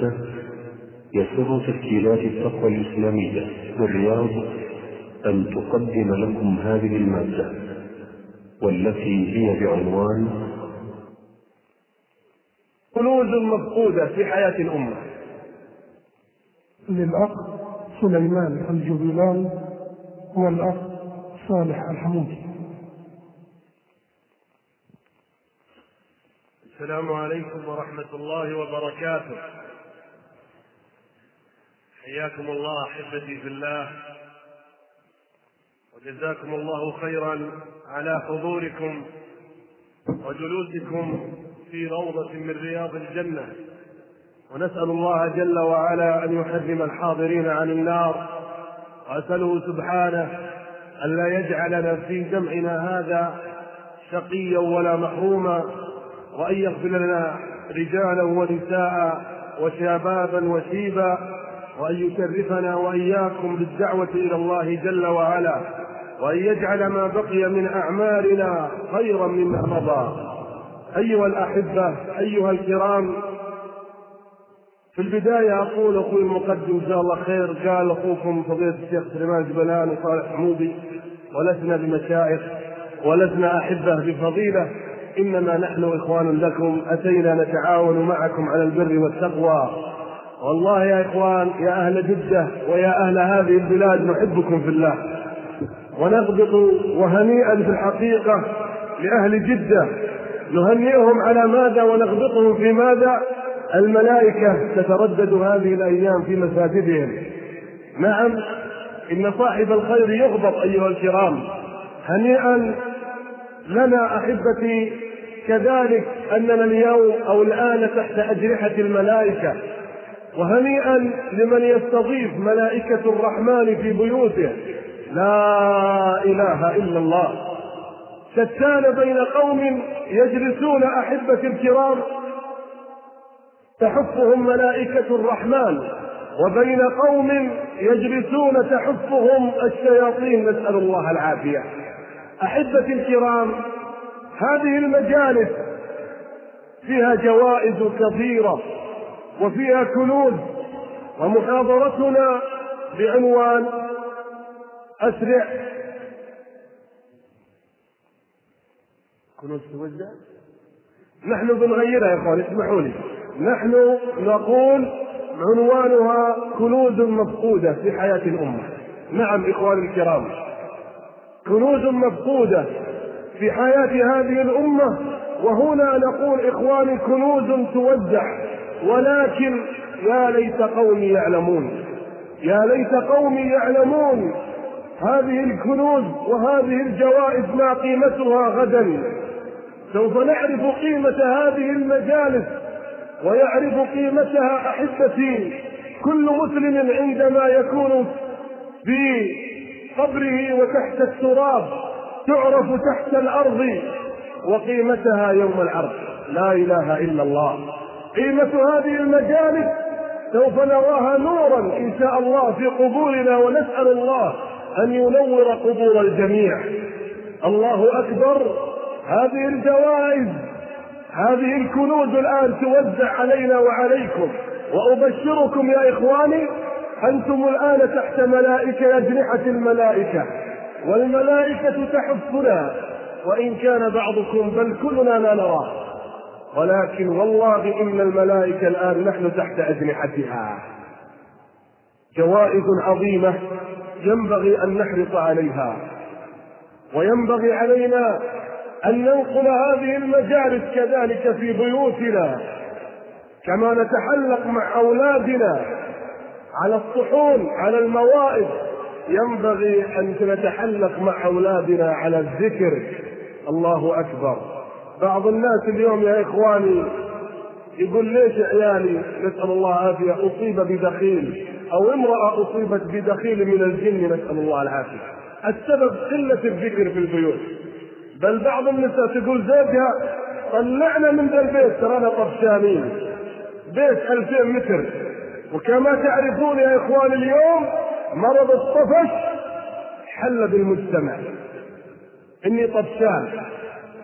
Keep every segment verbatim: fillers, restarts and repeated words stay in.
المادة يسر تسجيلات التقوى الإسلامية بالرياض أن تقدم لكم هذه المادة، والتي هي بعنوان كنوز مفقودة في حياة الأمة. للأخ سليمان الجبيلان والأخ صالح الحمودي. السلام عليكم ورحمة الله وبركاته. حياكم الله أحبتي في الله، وجزاكم الله خيرا على حضوركم وجلوسكم في روضة من رياض الجنة، ونسأل الله جل وعلا أن يحرم الحاضرين عن النار، وأسأله سبحانه أن لا يجعلنا في جمعنا هذا شقيا ولا محروما، وأن يغفر لنا رجالا ونساء وشبابا وشيبا، وأن يشرفنا وإياكم بالدعوة إلى الله جل وعلا، وأن يجعل ما بقي من أعمالنا خيرا مما مضى. أيها الأحبة، أيها الكرام، في البداية أقول أخوي المقدم جزاه الله خير، قال أخوكم فضيلة الشيخ سليمان الجبيلان وصالح الحمودي، ولسنا بمشايخ ولسنا أحبة بفضيلة، إنما نحن إخوان لكم، أتينا نتعاون معكم على البر والتقوى. والله يا إخوان، يا أهل جدة ويا أهل هذه البلاد، نحبكم في الله ونغبط وهنيئا في الحقيقة لأهل جدة، نهنئهم على ماذا ونغبطهم في ماذا؟ الملائكة تتردد هذه الأيام في مساجدهم. نعم، إن صاحب الخير يغبط أيها الكرام. هنيئا لنا أحبتي كذلك أننا اليوم أو الآن تحت أجنحة الملائكة، وهنيئا لمن يستضيف ملائكة الرحمن في بيوته. لا إله إلا الله. شتان بين قوم يجلسون أحبتي الكرام تحفهم ملائكة الرحمن، وبين قوم يجلسون تحفهم الشياطين، نسأل الله العافية. أحبتي الكرام، هذه المجالس فيها جوائز كثيرة وفيها كنوز، ومحاضرتنا بعنوان أسرع كنوز توزع. نحن بنغيرها يا اخوان، اسمحوا لي، نحن نقول عنوانها كنوز مفقودة في حياة الأمة. نعم إخواني الكرام، كنوز مفقودة في حياة هذه الأمة. وهنا نقول إخواني كنوز توزع، ولكن يا ليت قومي يعلمون، يا ليت قومي يعلمون هذه الكنوز وهذه الجوائز ما قيمتها غدا. سوف نعرف قيمة هذه المجالس ويعرف قيمتها أحبتي كل مسلم عندما يكون في قبره وتحت التراب، تعرف تحت الأرض، وقيمتها يوم العرض. لا إله إلا الله. قيمة هذه المجالس سوف نراها نورا إن شاء الله في قبورنا، ونسأل الله أن ينور قبور الجميع. الله أكبر. هذه الجوائز، هذه الكنوز الآن توزع علينا وعليكم، وأبشركم يا إخواني أنتم الآن تحت ملائكة، أجنحة الملائكة، والملائكة تحفنا، وإن كان بعضكم بل كلنا لا نراه، ولكن والله إن الملائكة الآن نحن تحت أجنحتها. جوائز عظيمة ينبغي أن نحرص عليها، وينبغي علينا أن ننقل هذه المجالس كذلك في بيوتنا، كما نتحلق مع أولادنا على الصحون على الموائد، ينبغي أن نتحلق مع أولادنا على الذكر. الله أكبر. بعض الناس اليوم يا إخواني يقول ليش عيالي نسأل الله العافية أصيب بدخيل، أو امرأة أصيبت بدخيل من الجن، نسأل الله العافية. السبب قلة الذكر في البيوت. بل بعض النساء تقول زوجها طلعنا من ذا البيت ترانا طفشانين، بيت ألفين متر. وكما تعرفون يا إخوان اليوم مرض الطفش حل بالمجتمع. إني طفشان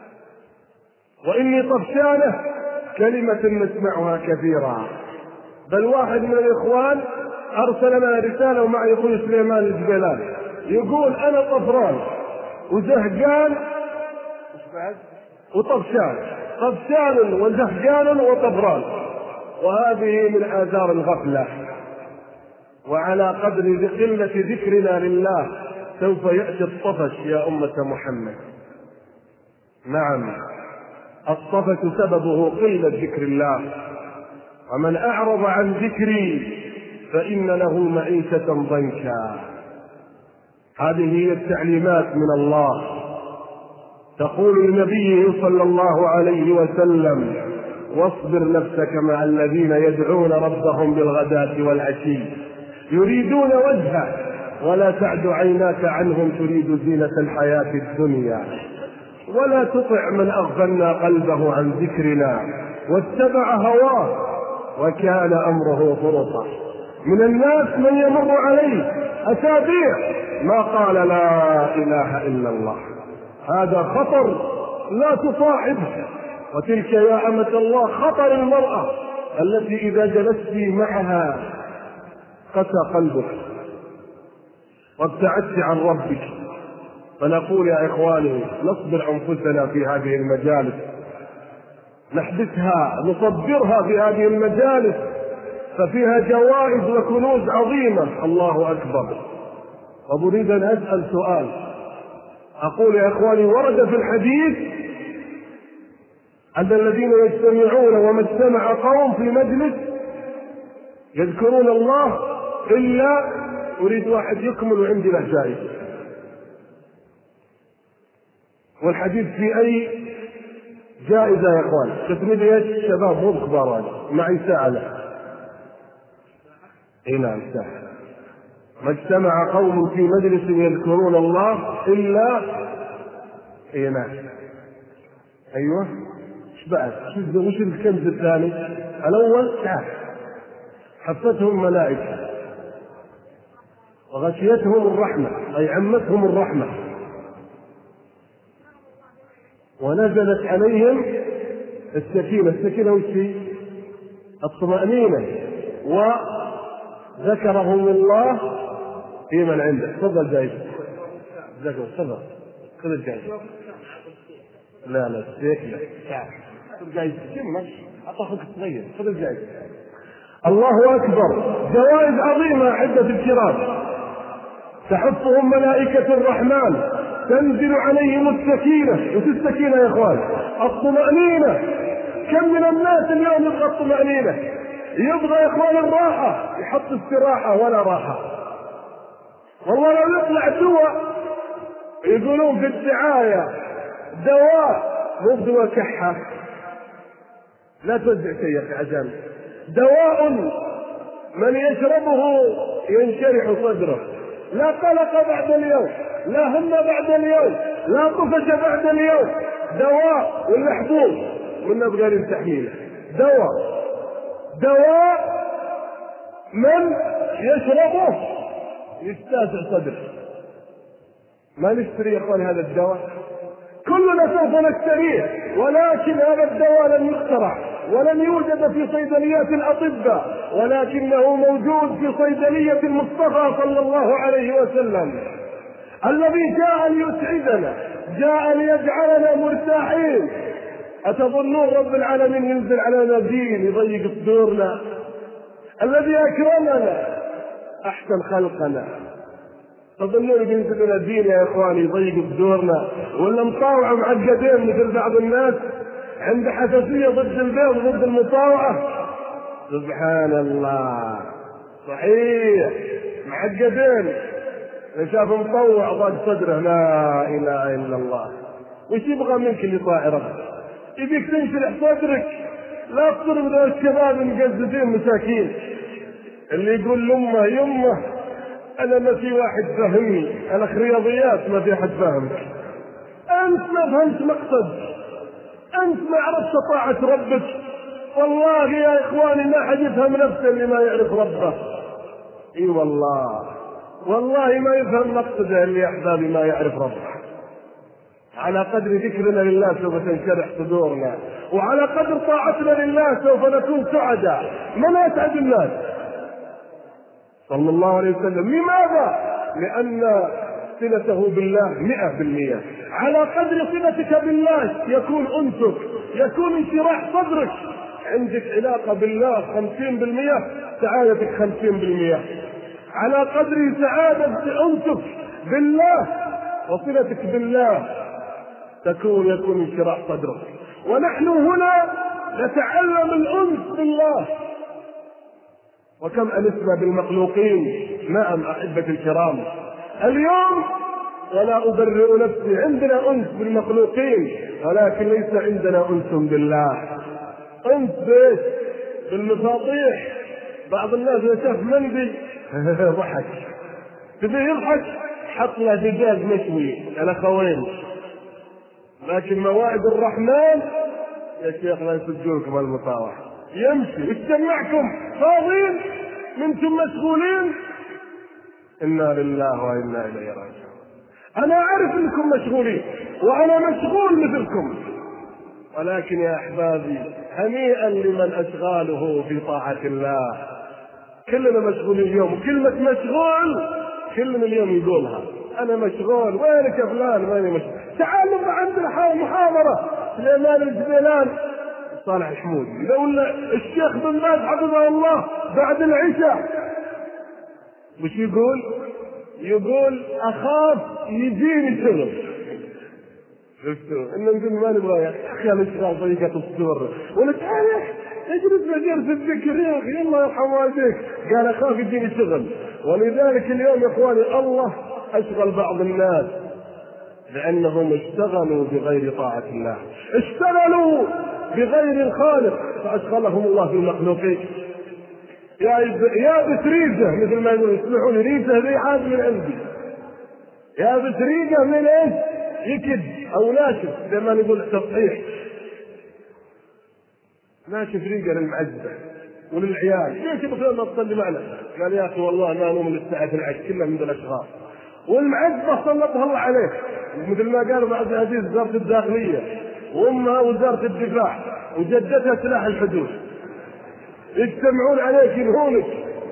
وإني طفشانة كلمة نسمعها كثيرا، بل واحد من الإخوان أرسل لنا رسالة ومعي أخوي سليمان الجبيلاني يقول أنا طفران وزهقان وطفشان، طفشان وزهقان وطفران، وهذه من آثار الغفلة. وعلى قدر قلة ذكرنا لله سوف يأتي الطفش يا أمة محمد. نعم، الطفش سببه قلة ذكر الله، ومن أعرض عن ذكري فإن له معيشة ضنكا. هذه هي التعليمات من الله. تقول النبي صلى الله عليه وسلم: واصبر نفسك مع الذين يدعون ربهم بالغداة والعشي يريدون وجهه ولا تعد عيناك عنهم تريد زينة الحياة الدنيا ولا تطع من أغفلنا قلبه عن ذكرنا واتبع هواه وكان أمره فرطا. من الناس من يمر عليه أسابيع ما قال لا إله إلا الله، هذا خطر لا تصاحبه. وتلك يا أمة الله خطر المرأة التي إذا جلست معها قسى قلبك وابتعدت عن ربك. فنقول يا إخواني نصبر أنفسنا في هذه المجالس، نحدثها نصبرها في هذه المجالس، ففيها جوائز وكنوز عظيمة. الله أكبر. وأريد أن أسأل سؤال، أقول يا إخواني ورد في الحديث أن الذين يجتمعون وما اجتمع قوم في مجلس يذكرون الله إلا أريد واحد يكمل وعندي له جائزة. والحديث في أي جائزة يا إخوان؟ تسميد ايش شباب مو كبار، معي ساعة له. إيه نعم ساعة. ما اجتمع قوم في مجلس يذكرون الله إلا إيه نعم. أيوة إيش بعد؟ وش الكنز الثاني؟ الأول ساعة حفتهم ملائكة وغشيتهم الرحمة أي عمتهم الرحمة ونزلت عليهم السكينة. السكينة وش هي؟ الطمأنينة. وذكرهم الله في من عنده. تفضل جايزة. تفضل خذ الجايزة. لا لا سيك لا خذ جايزة كم أطاخك صغير. خذ الجايزة. الله أكبر. جوائز عظيمة أحبة الكرام، تحفهم ملائكة الرحمن، تنزل عليهم السكينة. وش السكينة يا إخوان؟ الطمأنينة. كم من الناس اليوم يبغى الطمأنينة، يبغى يا إخوان الراحة، يحط استراحة ولا راحة. والله لو يطلع دواء يقولون في الدعاية دواء مو دواء كحة، لا توزع شيء يا أخي عشان دواء من يشربه ينشرح صدره، لا قلق بعد اليوم، لا هم بعد اليوم، لا طفش بعد اليوم. دواء ولا حبوب ولا بغير تحميله. دواء دواء من يشربه يستاسع صدره. ما نشتري يا اخواني هذا الدواء؟ كلنا سوف نشتريه، ولكن هذا الدواء لم يخترع ولم يوجد في صيدليات الأطباء، ولكنه موجود في صيدلية المصطفى صلى الله عليه وسلم الذي جاء ليسعدنا، جاء ليجعلنا مرتاحين. أتظنون رب العالمين ينزل علينا دين يضيق صدورنا؟ الذي أكرمنا أحسن خلقنا تظنون ينزل لنا دين يا إخواني يضيق صدورنا؟ ولا مطاوعة معقدين مثل بعض الناس عند حساسية ضد البيض ضد المطاوعة؟ سبحان الله. صحيح معقدين، شاف مطوع ضاق صدره لا إله إلا الله. وش يبغى منك اللي طاع ربك؟ يبيك تنشرح صدرك. لا تصير من الشباب المقززين مساكين اللي يقول لأمه يمه أنا ما في واحد فهمني، أنا رياضيات ما في أحد فهمك. أنت ما فهمت مقصد، أنت ما عرفت طاعة ربك. والله يا إخواني ما حد يفهم نفسه اللي ما يعرف ربه. إي والله والله ما يفهم مقصده اللي يا أحبابي ما يعرف ربه. على قدر ذكرنا لله سوف تنشرح صدورنا وعلى قدر طاعتنا لله سوف نكون سعداء. من أسعد الناس؟ صلى الله عليه وسلم. لماذا؟ لأن صلته بالله مئة بالمئة. على قدر صلتك بالله يكون أنسك، يكون انشراح صدرك. عندك علاقة بالله خمسين بالمئة، سعادتك خمسين بالمئة. على قدر سعادة أنسك بالله وصلتك بالله تكون يكون انشراح صدرك. ونحن هنا نتعلم الأنس بالله. وكم أنسنا بالمخلوقين. نعم أحبة الكرام، اليوم ولا أبرئ نفسي عندنا أنس بالمخلوقين، ولكن ليس عندنا أنس بالله. أنس بيش بالمفاطيح. بعض الناس يشاف مندي ضحك، تبي يضحك حط له دجاج مشوي الأخوين. لكن موائد الرحمن يا شيخ لا يسجلكم المطاوع، يمشي يجتمعكم فاضيين منكم مشغولين. إنا لله وإنا إليه راجعون. أنا أعرف أنكم مشغولين وأنا مشغول مثلكم، ولكن يا أحبابي هنيئا لمن أشغاله في طاعة الله. كلنا مشغولين اليوم، كلمة مشغول كلنا اليوم يقولها. أنا مشغول، وينك يا فلان؟ ويني مشغول؟ تعالوا عندنا محاضرة سليمان الجبيلان صالح الحمودي، لو الشيخ بن باز حفظه الله بعد العشاء وش يقول؟ يقول أخاف يجيني شغل. شفتوا؟ إن نقول ما نبغى يا أخي الإشغال طريقة الصور، ونتعال اجلس مجلس الذكر يا أخي الله يرحم والديك. قال أخاف يجيني شغل. ولذلك اليوم يا إخواني الله أشغل بعض الناس لأنهم اشتغلوا بغير طاعة الله، اشتغلوا بغير الخالق فأشغلهم الله في المخلوقين. يا يا بسريجة مثل ما يقولون، اسمحوا لي ريجة ذي حاجة من عندي. يا بسريجة من ايش؟ يكد او ناشف زي ما نقول تصحيح، ناشف ريجة للمعزة وللعيال. ليش بخير ما تصلي معنا؟ قال يا اخي والله ما نوم للساعة العشر كلها من الاشغال. والمعزة سلطها الله عليه، مثل ما قالوا عبد العزيز وزارة الداخلية وامها وزارة الدفاع وجدتها سلاح الحدود، يجتمعون عليك ينهونك.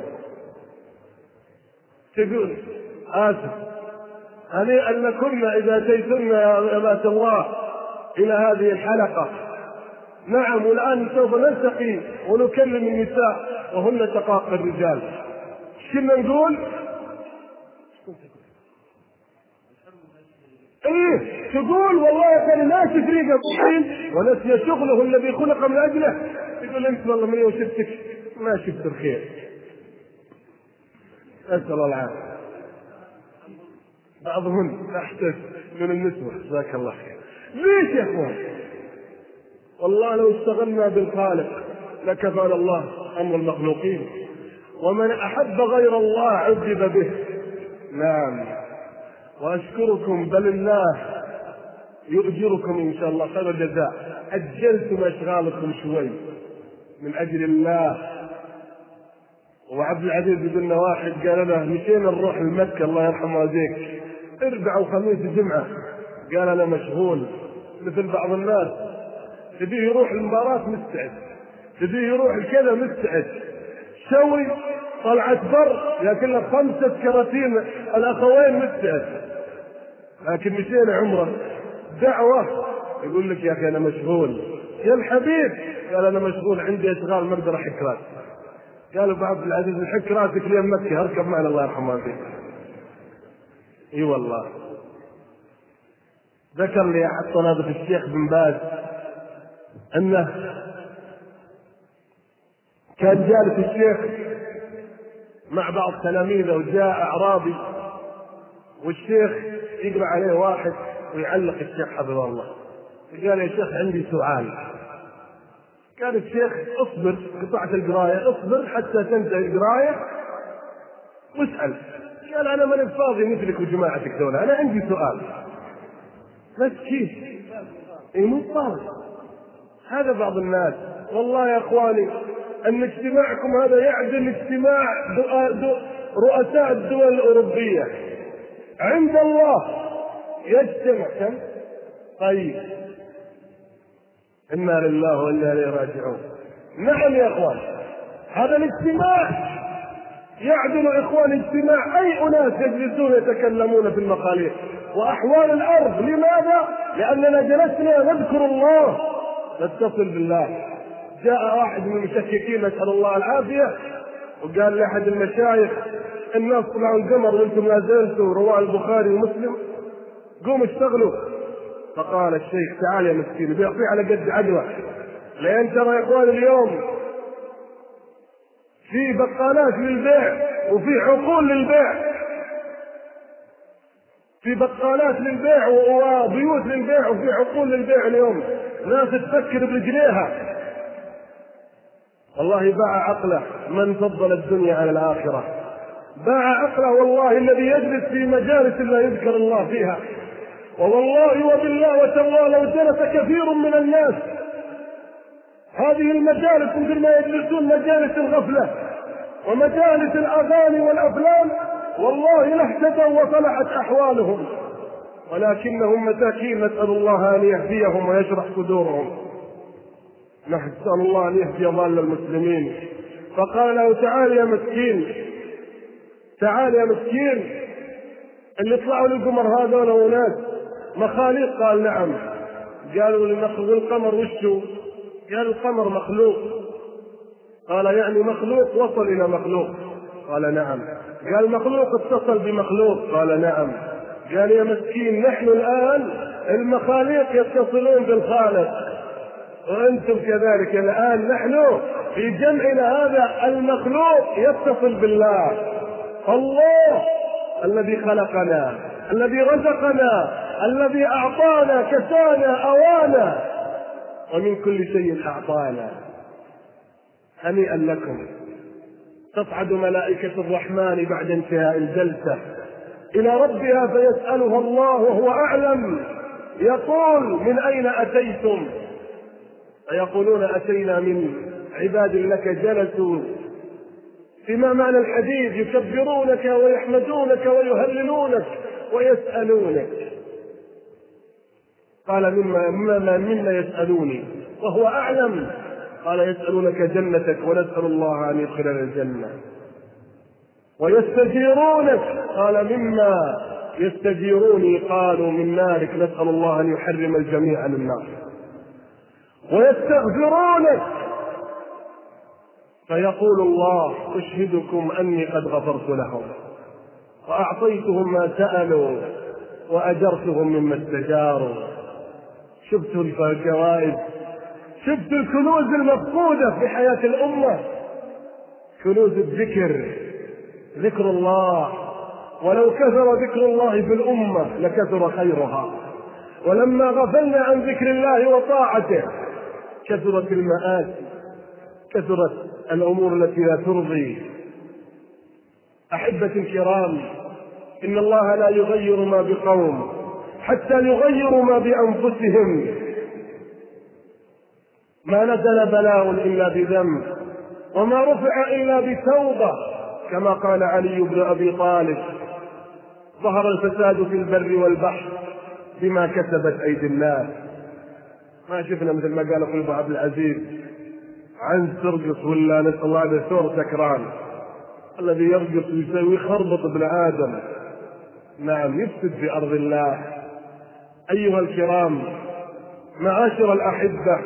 تقول آسف هنيئا لكنا إذا أتيتنا يا أمات الله إلى هذه الحلقة. نعم، والآن سوف نلتقي ونكلم النساء وهن شقائق الرجال. كنا نقول ايه تقول والله كان ما تفريق الطين ونسي شغله الذي خلق من اجله. يقول انت والله من يوم شفتك ما شفت الخير. اسال الله العافيه. بعضهم احسن من النسوه جزاك الله خير. ليش يا اخوان؟ والله لو اشتغلنا بالخالق لكفانا الله امر المخلوقين. ومن احب غير الله عذب به. نعم، وأشكركم بل الله يؤجركم إن شاء الله خير الجزاء. أجلتم أشغالكم شوي من أجل الله. وعبد العزيز يقولنا واحد قال له مشينا نروح لمكة الله يرحم والديك اربع وخميس جمعة، قال أنا مشغول مثل بعض الناس، تبيه يروح المباراة مستعد، تبيه يروح الكذا مستعد، شوي طلعت بر لكن له خمسة كراتين الأخوين مستعد. لكن مشينا عمره دعوة يقول لك يا أخي أنا مشغول. يا الحبيب قال أنا مشغول عندي أشغال ما أقدر أحك راسي. قالوا بعض العزيز نحك راسك لين مكة اركب معنا الله يرحمه والديك. اي والله ذكر لي أحد طلبة الشيخ بن باز أنه كان جالس الشيخ مع بعض تلاميذه وجاء أعرابي والشيخ يقرأ عليه واحد ويعلق الشيخ حفظه الله. قال يا شيخ عندي سؤال. قال الشيخ اصبر قطعة القراية، اصبر حتى تنتهي القراية واسأل. قال أنا ماني فاضي مثلك وجماعتك دولة، أنا عندي سؤال. مسكين إيه مو فاضي. هذا بعض الناس. والله يا إخواني أن اجتماعكم هذا يعدل اجتماع رؤساء الدول الأوروبية. عند الله يجتمع كم؟ طيب إنا لله وإنا إليه راجعون. نعم يا إخوان، هذا الاجتماع يعدل إخوان اجتماع أي أناس يجلسون يتكلمون في المخاليق وأحوال الأرض. لماذا؟ لأننا جلسنا نذكر الله، نتصل بالله. جاء واحد من المشككين نسأل الله العافية وقال لأحد المشايخ الناس طلعوا القمر وانتم لا زلتوا رواه البخاري ومسلم، قوموا اشتغلوا. فقال الشيخ تعال يا مسكين، بيعطيه على قد عدوه، لأن ترى يا إخوان اليوم في بقالات للبيع وفي عقول للبيع، في بقالات للبيع وبيوت للبيع وفي عقول للبيع. اليوم ناس تفكر برجليها. والله باع عقله من فضل الدنيا على الآخرة، باع عقله والله الذي يجلس في مجالس لا يذكر الله فيها. ووالله وبالله وتالله لو جلس كثير من الناس هذه المجالس مثل ما يجلسون مجالس الغفلة ومجالس الأغاني والأفلام، والله لاهتدوا وصلحت أحوالهم، ولكنهم مساكين. نسأل الله أن يهديهم ويشرح صدورهم، نسأل الله أن يهدي ضال المسلمين. فقال له تعال يا مسكين، تعال يا مسكين، اللي طلعوا للقمر هذول وناس مخاليق. قال نعم. قالوا لنخلق القمر وشو؟ قال القمر مخلوق. قال يعني مخلوق وصل إلى مخلوق؟ قال نعم. قال مخلوق اتصل بمخلوق؟ قال نعم. قال يا مسكين نحن الآن المخاليق يتصلون بالخالق، وأنتم كذلك الآن نحن في جمعنا هذا المخلوق يتصل بالله. الله الذي خلقنا، الذي رزقنا، الذي أعطانا كسانا أوانا ومن كل شيء أعطانا. هنيئا لكم. تصعد ملائكة الرحمن بعد انتهاء الجلسة إلى ربها فيسألها الله وهو أعلم، يقول من أين أتيتم؟ فيقولون أتينا من عباد لك جلسوا. فيما معنى الحديث يكبرونك ويحمدونك ويهللونك ويسألونك. قال مما مما مما يسألوني وهو أعلم؟ قال يسألونك جنتك ونسأل الله أن يدخلنا الجنة. ويستجيرونك؟ قال مما يستجيروني؟ قالوا من نارك نسأل الله أن يحرم الجميع من النار. ويستغفرونك؟ فيقول الله أشهدكم أني قد غفرت لهم وأعطيتهم ما سألوا وأجرتهم مما استجاروا. شفتوا الجوائز، شفتوا الكنوز المفقودة في حياة الأمة، كنوز الذكر، ذكر الله. ولو كثر ذكر الله في الأمة لكثر خيرها، ولما غفلنا عن ذكر الله وطاعته كثرت المآسي، كثرت الأمور التي لا ترضي. أحبة الكرام، إن الله لا يغير ما بقوم حتى يغيروا ما بأنفسهم. ما نزل بلاء إلا بذنب وما رفع إلا بتوبة، كما قال علي بن أبي طالب ظهر الفساد في البر والبحر بما كسبت أيدي الناس. ما شفنا مثل ما قال أخوي عبد العزيز عن ترقص ولا نسأل الله بثور سكران الذي يرقص ويسوي خربط ابن آدم. نعم يفسد في أرض الله. أيها الكرام، معاشر الأحبة،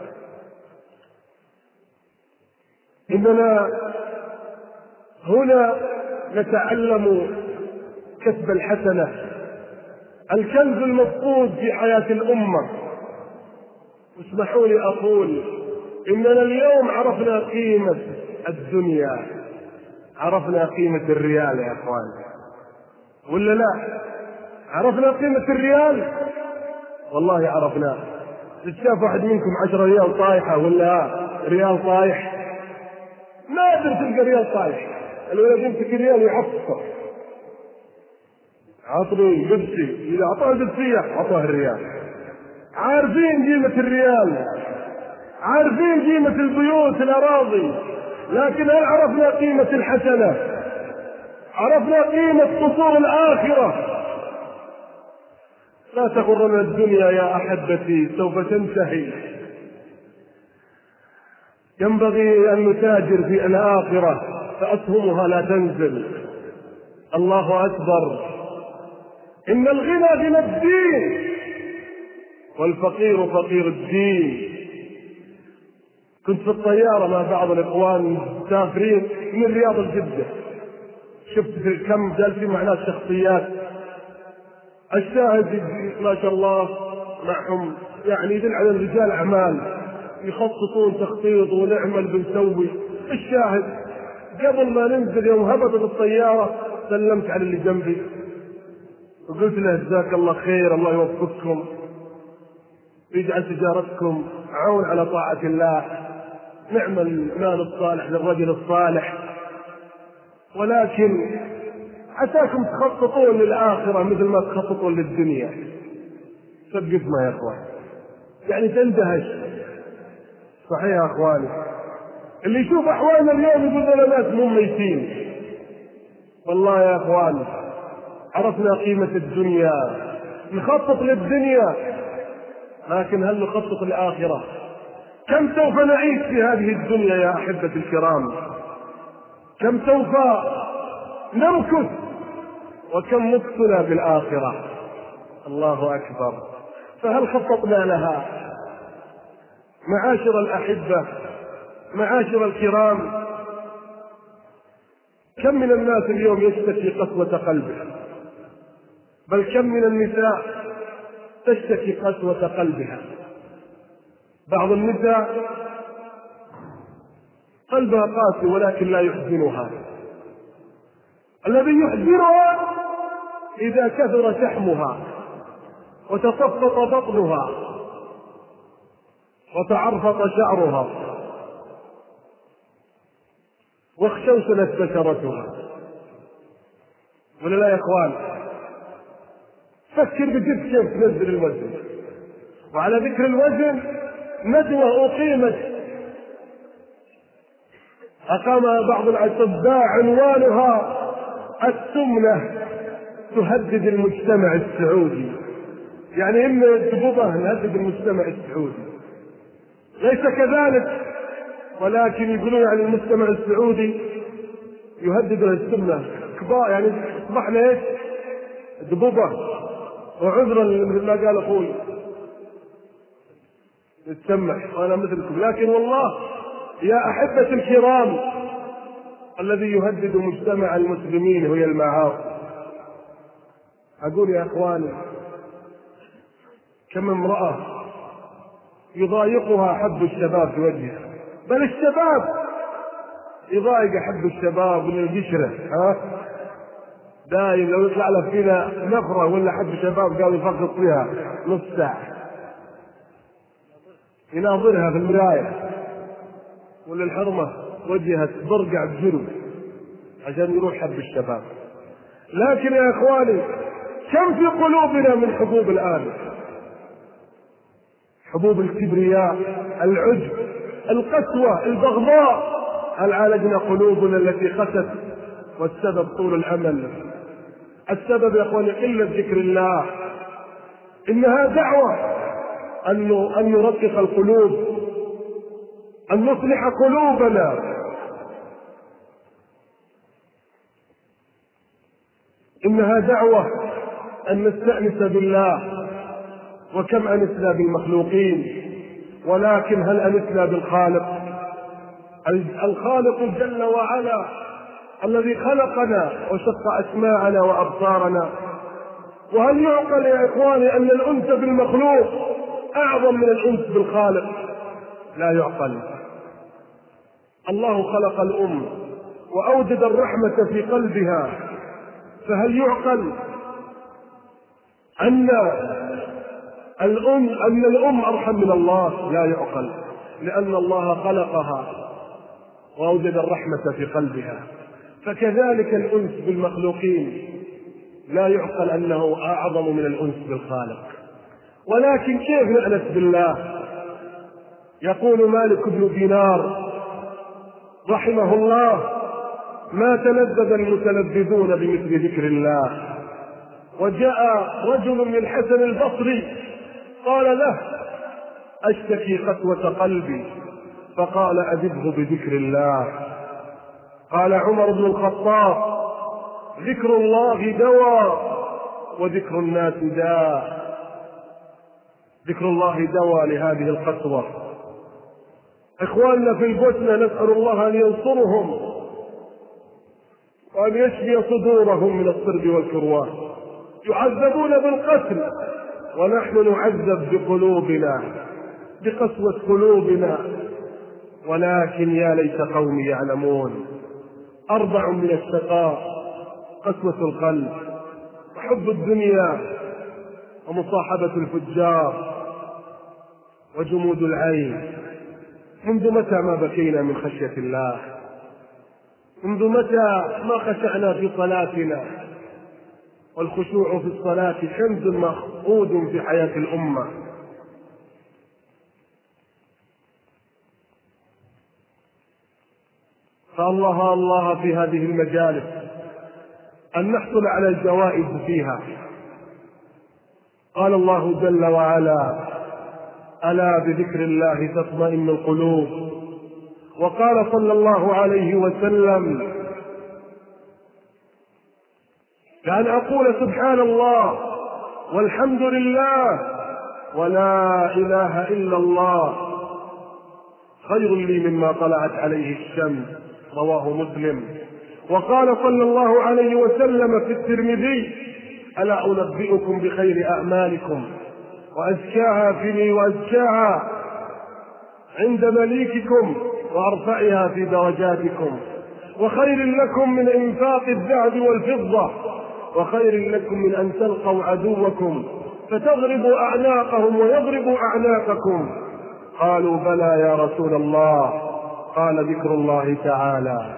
إننا هنا نتعلم كسب الحسنة، الكنز المفقود في حياة الأمة. اسمحوا لي أقول إننا اليوم عرفنا قيمة الدنيا، عرفنا قيمة الريال يا أخوان، ولا لا؟ عرفنا قيمة الريال؟ والله عرفناه. تشاف واحد منكم عشرة ريال طايحة ولا ريال طايح؟ نادر تلقى ريال طايح. الولد يمسك الريال يعصر، عطني بيبسي، إذا أعطاه بيبسية أعطاه الريال. عارفين قيمة الريال، عارفين قيمة البيوت الأراضي، لكن هل عرفنا قيمة الحسنة؟ عرفنا قيمة قصور الآخرة؟ لا تغرنا الدنيا يا أحبتي، سوف تنتهي ينبغي أن نتاجر في الآخرة فأسهمها لا تنزل. الله أكبر. إن الغنى غنى الدين والفقير فقير الدين. كنت في الطيارة مع بعض الإخوان مسافرين من الرياض لجدة، شفت كم جالسين معنا شخصيات، الشاهد ما شاء الله معهم يعني يدل على رجال أعمال يخططون تخطيط ونعمل بنسوي. الشاهد قبل ما ننزل يوم هبطت الطيارة سلمت على اللي جنبي وقلت له جزاك الله خير، الله يوفقكم ويجعل تجارتكم عون على طاعة الله، نعم المال الصالح للرجل الصالح، ولكن عساكم تخططون للآخرة مثل ما تخططون للدنيا. صدقت ما يا أخوان، يعني تندهش. صحيح يا أخواني، اللي يشوف أحوالنا اليوم يقول لنا ناس مو ميتين. والله يا أخواني عرفنا قيمة الدنيا، نخطط للدنيا لكن هل نخطط للآخرة؟ كم سوف نعيش في هذه الدنيا يا أحبة الكرام؟ كم سوف نمكث وكم مكثنا في الآخرة؟ الله أكبر. فهل خططنا لها؟ معاشر الأحبة، معاشر الكرام، كم من الناس اليوم يشتكي قسوة قلبه، بل كم من النساء تشتكي قسوة قلبها. بعض النساء قلبها قاسي ولكن لا يحزنها. الذي يحزنها إذا كثر شحمها وتصفط بطنها وتعرفط شعرها واخشوشنت بشرتها. ولا لا يا اخوان؟ فكر بجد كيف تنزل الوزن. وعلى ذكر الوزن، ندوة أقيمت أقام بعض الأطباء عنوانها السمنة تهدد المجتمع السعودي. يعني إن الضبابة نهدد المجتمع السعودي، ليس كذلك، ولكن يقولون عن المجتمع السعودي يهدد السمنة كبار. يعني أصبحنا إيش؟ ضبابة. وعذرا مثل ما قال أخوي نتسمح وأنا مثلكم، لكن والله يا أحبة الكرام الذي يهدد مجتمع المسلمين هي المعاصي. أقول يا أخواني، كم امرأة يضايقها حب الشباب في وجهها، بل الشباب يضايق حب الشباب من القشرة. ها دايم لو يطلع له فينا نفرة ولا حب شباب قال يفقط فيها نص ساعة يناظرها في المراية، ولا الحرمة وجهها تبرقع بجرو عشان يروح حب الشباب. لكن يا اخواني كم في قلوبنا من حبوب الآن، حبوب الكبرياء، العجب، القسوة، البغضاء. هل عالجنا قلوبنا التي قست؟ والسبب طول الأمل. السبب يا اخواني قلة ذكر الله. إنها دعوة أن نرقق القلوب، أن نصلح قلوبنا. إنها دعوة أن نستأنس بالله، وكم أنسنا بالمخلوقين، ولكن هل أنسنا بالخالق؟ الخالق جل وعلا الذي خلقنا وشق أسماعنا وأبصارنا. وهل يعقل يا إخواني أن الأنس بالمخلوق أعظم من الأنس بالخالق؟ لا يعقل. الله خلق الأم وأوجد الرحمة في قلبها، فهل يعقل أن الأم أن الأم أرحم من الله؟ لا يعقل، لأن الله خلقها وأوجد الرحمة في قلبها. فكذلك الأنس بالمخلوقين لا يعقل أنه أعظم من الأنس بالخالق. ولكن كيف نأنس بالله؟ يقول مالك بن دينار رحمه الله: ما تلذذ المتلذذون بمثل ذكر الله. وجاء رجل من الحسن البصري قال له: أشتكي قسوة قلبي. فقال أدبه بذكر الله. قال عمر بن الخطاب ذكر الله دواء وذكر الناس داء. ذكر الله دواء لهذه القسوة. إخواننا في البوسنة نسأل الله أن ينصرهم وأن يشفي صدورهم من الصرب والكروان. يعذبون بالقتل ونحن نعذب بقلوبنا، بقسوة قلوبنا. ولكن يا ليت قومي يعلمون. أربع من الشقاء: قسوة القلب، وحب الدنيا، ومصاحبة الفجار، وجمود العين. منذ متى ما بكينا من خشية الله؟ منذ متى ما خشعنا في صلاتنا؟ والخشوع في الصلاة كنز مفقود في حياة الأمة. فالله الله في هذه المجالس أن نحصل على الجوائز فيها. قال الله جل وعلا: ألا بذكر الله تطمئن القلوب. وقال صلى الله عليه وسلم: كأن أقول سبحان الله والحمد لله ولا إله إلا الله خير لي مما طلعت عليه الشمس. رواه مسلم. وقال صلى الله عليه وسلم في الترمذي: ألا أنبئكم بخير أعمالكم وأزكاها في وأزكاها عند مليككم وأرفعها في درجاتكم، وخير لكم من إنفاق الذهب والفضة، وخير لكم من أن تلقوا عدوكم فتضربوا أعناقهم ويضربوا أعناقكم. قالوا: بلى يا رسول الله. قال: ذكر الله تعالى.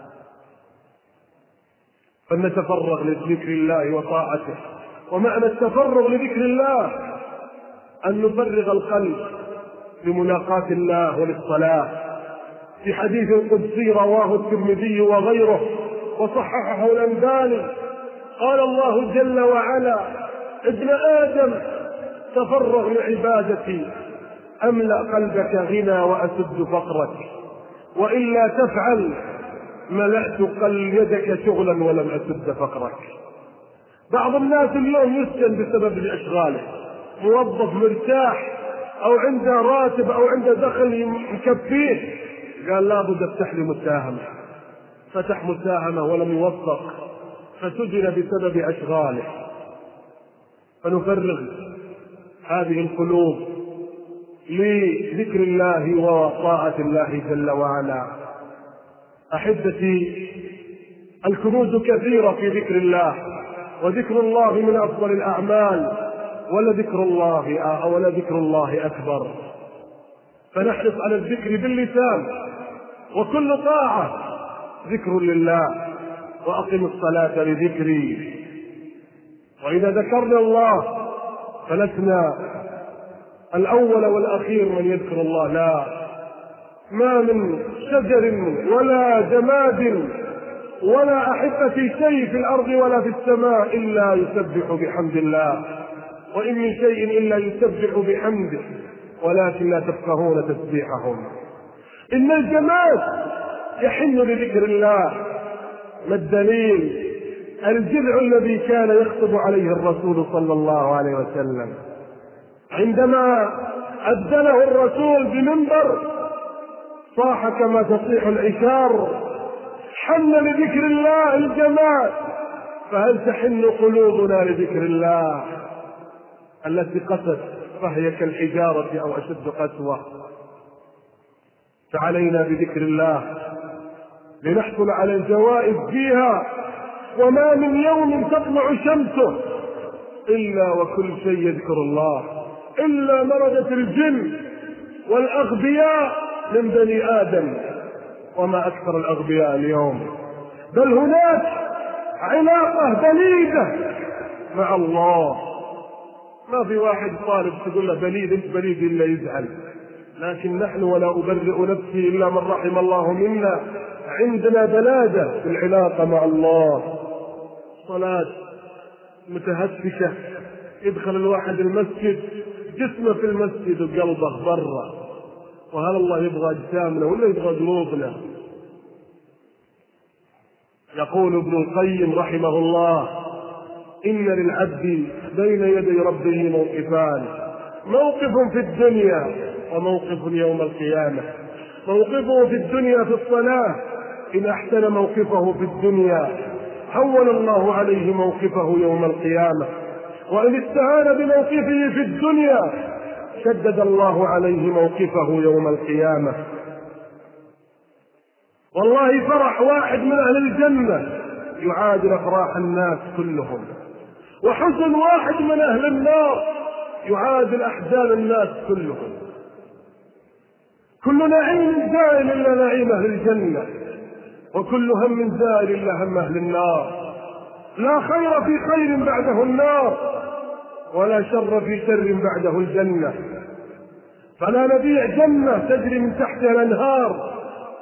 فلنتفرغ لذكر الله وطاعته. ومعنى التفرغ لذكر الله أن نفرغ القلب لملاقاة الله وللصلاة. في حديث قدسي رواه الترمذي وغيره وصححه الألباني، قال الله جل وعلا: ابن آدم تفرغ لعبادتي أملأ قلبك غنى وأسد فقرك، وإلا تفعل ملأت قلب يدك شغلا ولم أسد فقرك. بعض الناس اليوم يسجن بسبب أشغاله، موظف مرتاح أو عنده راتب أو عنده دخل مكفيه، قال لابد افتح لي مساهمة، فتح مساهمة ولم يوفق فسجن بسبب أشغاله. فنفرغ هذه القلوب لذكر الله وطاعة الله جل وعلا. أحبتي، الكنوز كثيرة في ذكر الله، وذكر الله من أفضل الأعمال، ولذكر الله أو لذكر الله أكبر. فنحرص على الذكر باللسان، وكل طاعة ذكر لله. وأقم الصلاة لذكري. وإذا ذكرنا الله فلسنا الأول والأخير من يذكر الله، لا، ما من شجر ولا جماد ولا أحبتي شيء في الأرض ولا في السماء إلا يسبح بحمد الله، وإن من شيء إلا يسبح بحمده ولكن لا تفقهون تسبيحهم. إن الجماد يحن لذكر الله. ما الدليل؟ الجذع الذي كان يخطب عليه الرسول صلى الله عليه وسلم عندما أذنه الرسول بمنبر صاح كما تصيح العشار، حن لذكر الله الجماد. فهل تحن قلوبنا لذكر الله؟ التي قست فهي كالحجارة أو أشد قسوة. فعلينا بذكر الله لنحصل على الجوائز فيها. وما من يوم تطلع شمسه إلا وكل شيء يذكر الله، إلا مردة الجن والأغبياء من بني آدم. وما أكثر الأغبياء اليوم، بل هناك علاقة بليدة مع الله. ما في واحد طالب تقول له بليد انت بليد إلا يزعل. لكن نحن، ولا أبرئ نفسي إلا من رحم الله منا، عندنا بلادة في العلاقة مع الله. صلاة متهتكة، يدخل الواحد المسجد جسمه في المسجد وقلبه برا، وهل الله يبغى أجسامنا ولا يبغى قلوبنا؟ يقول ابن القيم رحمه الله: إن للعبد بين يدي ربه موقفان، موقف في الدنيا وموقف يوم القيامة. موقفه في الدنيا في الصلاة، إن أحسن موقفه في الدنيا هون الله عليه موقفه يوم القيامة، وإن استهان بموقفه في الدنيا شدد الله عليه موقفه يوم القيامة. والله فرح واحد من أهل الجنة يعادل أفراح الناس كلهم، وحزن واحد من أهل النار يعادل أحزان الناس كلهم. كل نعيم زائل إلا نعيم أهل الجنة، وكل هم زائل إلا هم أهل النار. لا خير في خير بعده النار، ولا شر في شر بعده الجنة. فلا نبيع جنة تجري من تحتها الأنهار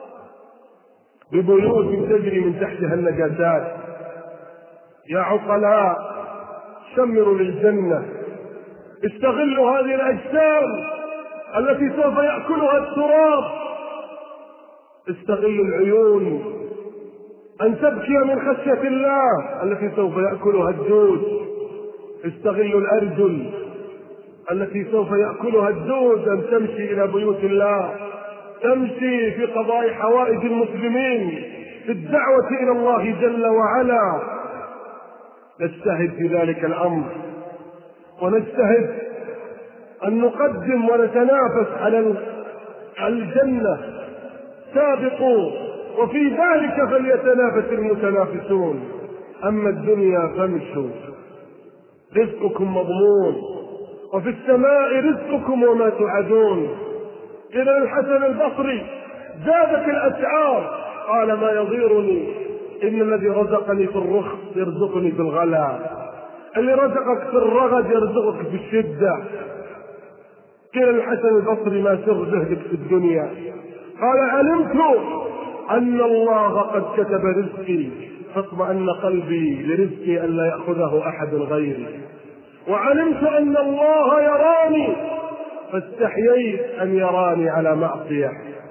ببيوت تجري من تحتها النجاسات. يا عقلاء شمروا للجنة، استغلوا هذه الأجسام التي سوف يأكلها التراب، استغلوا العيون أن تبكي من خشية الله التي سوف يأكلها الدود، استغلوا الأرجل التي سوف يأكلها الدود أن تمشي إلى بيوت الله، تمشي في قضاء حوائج المسلمين، في الدعوة إلى الله جل وعلا. نجتهد في ذلك الأمر، ونجتهد أن نقدم ونتنافس على الجنة. سابقوا وفي ذلك فليتنافس المتنافسون. أما الدنيا فامشوا، رزقكم مضمون، وفي السماء رزقكم وما توعدون. قيل الحسن البصري: زادت الأسعار، قال: ما يضيرني، إن الذي رزقني في الرخص يرزقني في الغلا، اللي رزقك في الرغد يرزقك في الشدة. قيل الحسن البصري: ما سر زهدك في الدنيا؟ قال: علمت أن الله قد كتب رزقي فاطمأن قلبي لرزقي أن لا يأخذه أحد غيري، وعلمت أن الله يراني فاستحييت أن يراني على معصية.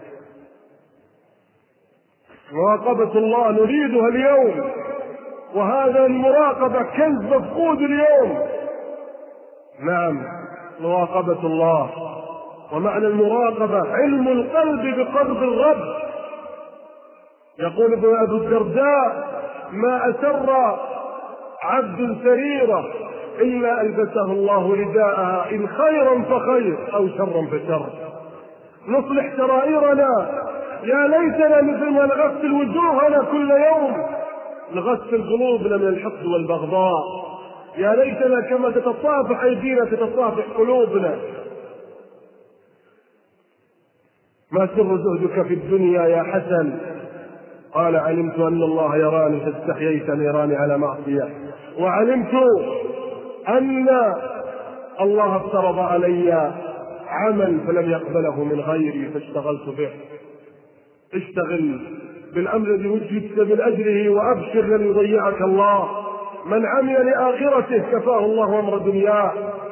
مراقبة الله نريدها اليوم، وهذا المراقبة كنز مفقود اليوم. نعم، مراقبة الله، ومعنى المراقبة علم القلب بقرب الرب. يقول ابن أبي الدرداء: ما أسر عبد سريرة إلا ألبسه الله رداءها، إن خيرا فخير أو شرا فشر. نصلح سرائرنا، يا ليتنا مثل ما نغسل وجوهنا كل يوم نغسل قلوبنا من الحقد والبغضاء. يا ليتنا كما تتصافح أيدينا تتصافح قلوبنا. ما سر زهدك في الدنيا يا حسن؟ قال: علمت أن الله يراني فاستحييت أن يراني على معصية، وعلمت أن الله افترض علي عمل فلم يقبله من غيري فاشتغلت به. اشتغل بالأمر الذي وجدت من أجله وأبشر لن يضيعك الله. من عمل لآخرته كفاه الله أمر دنياه،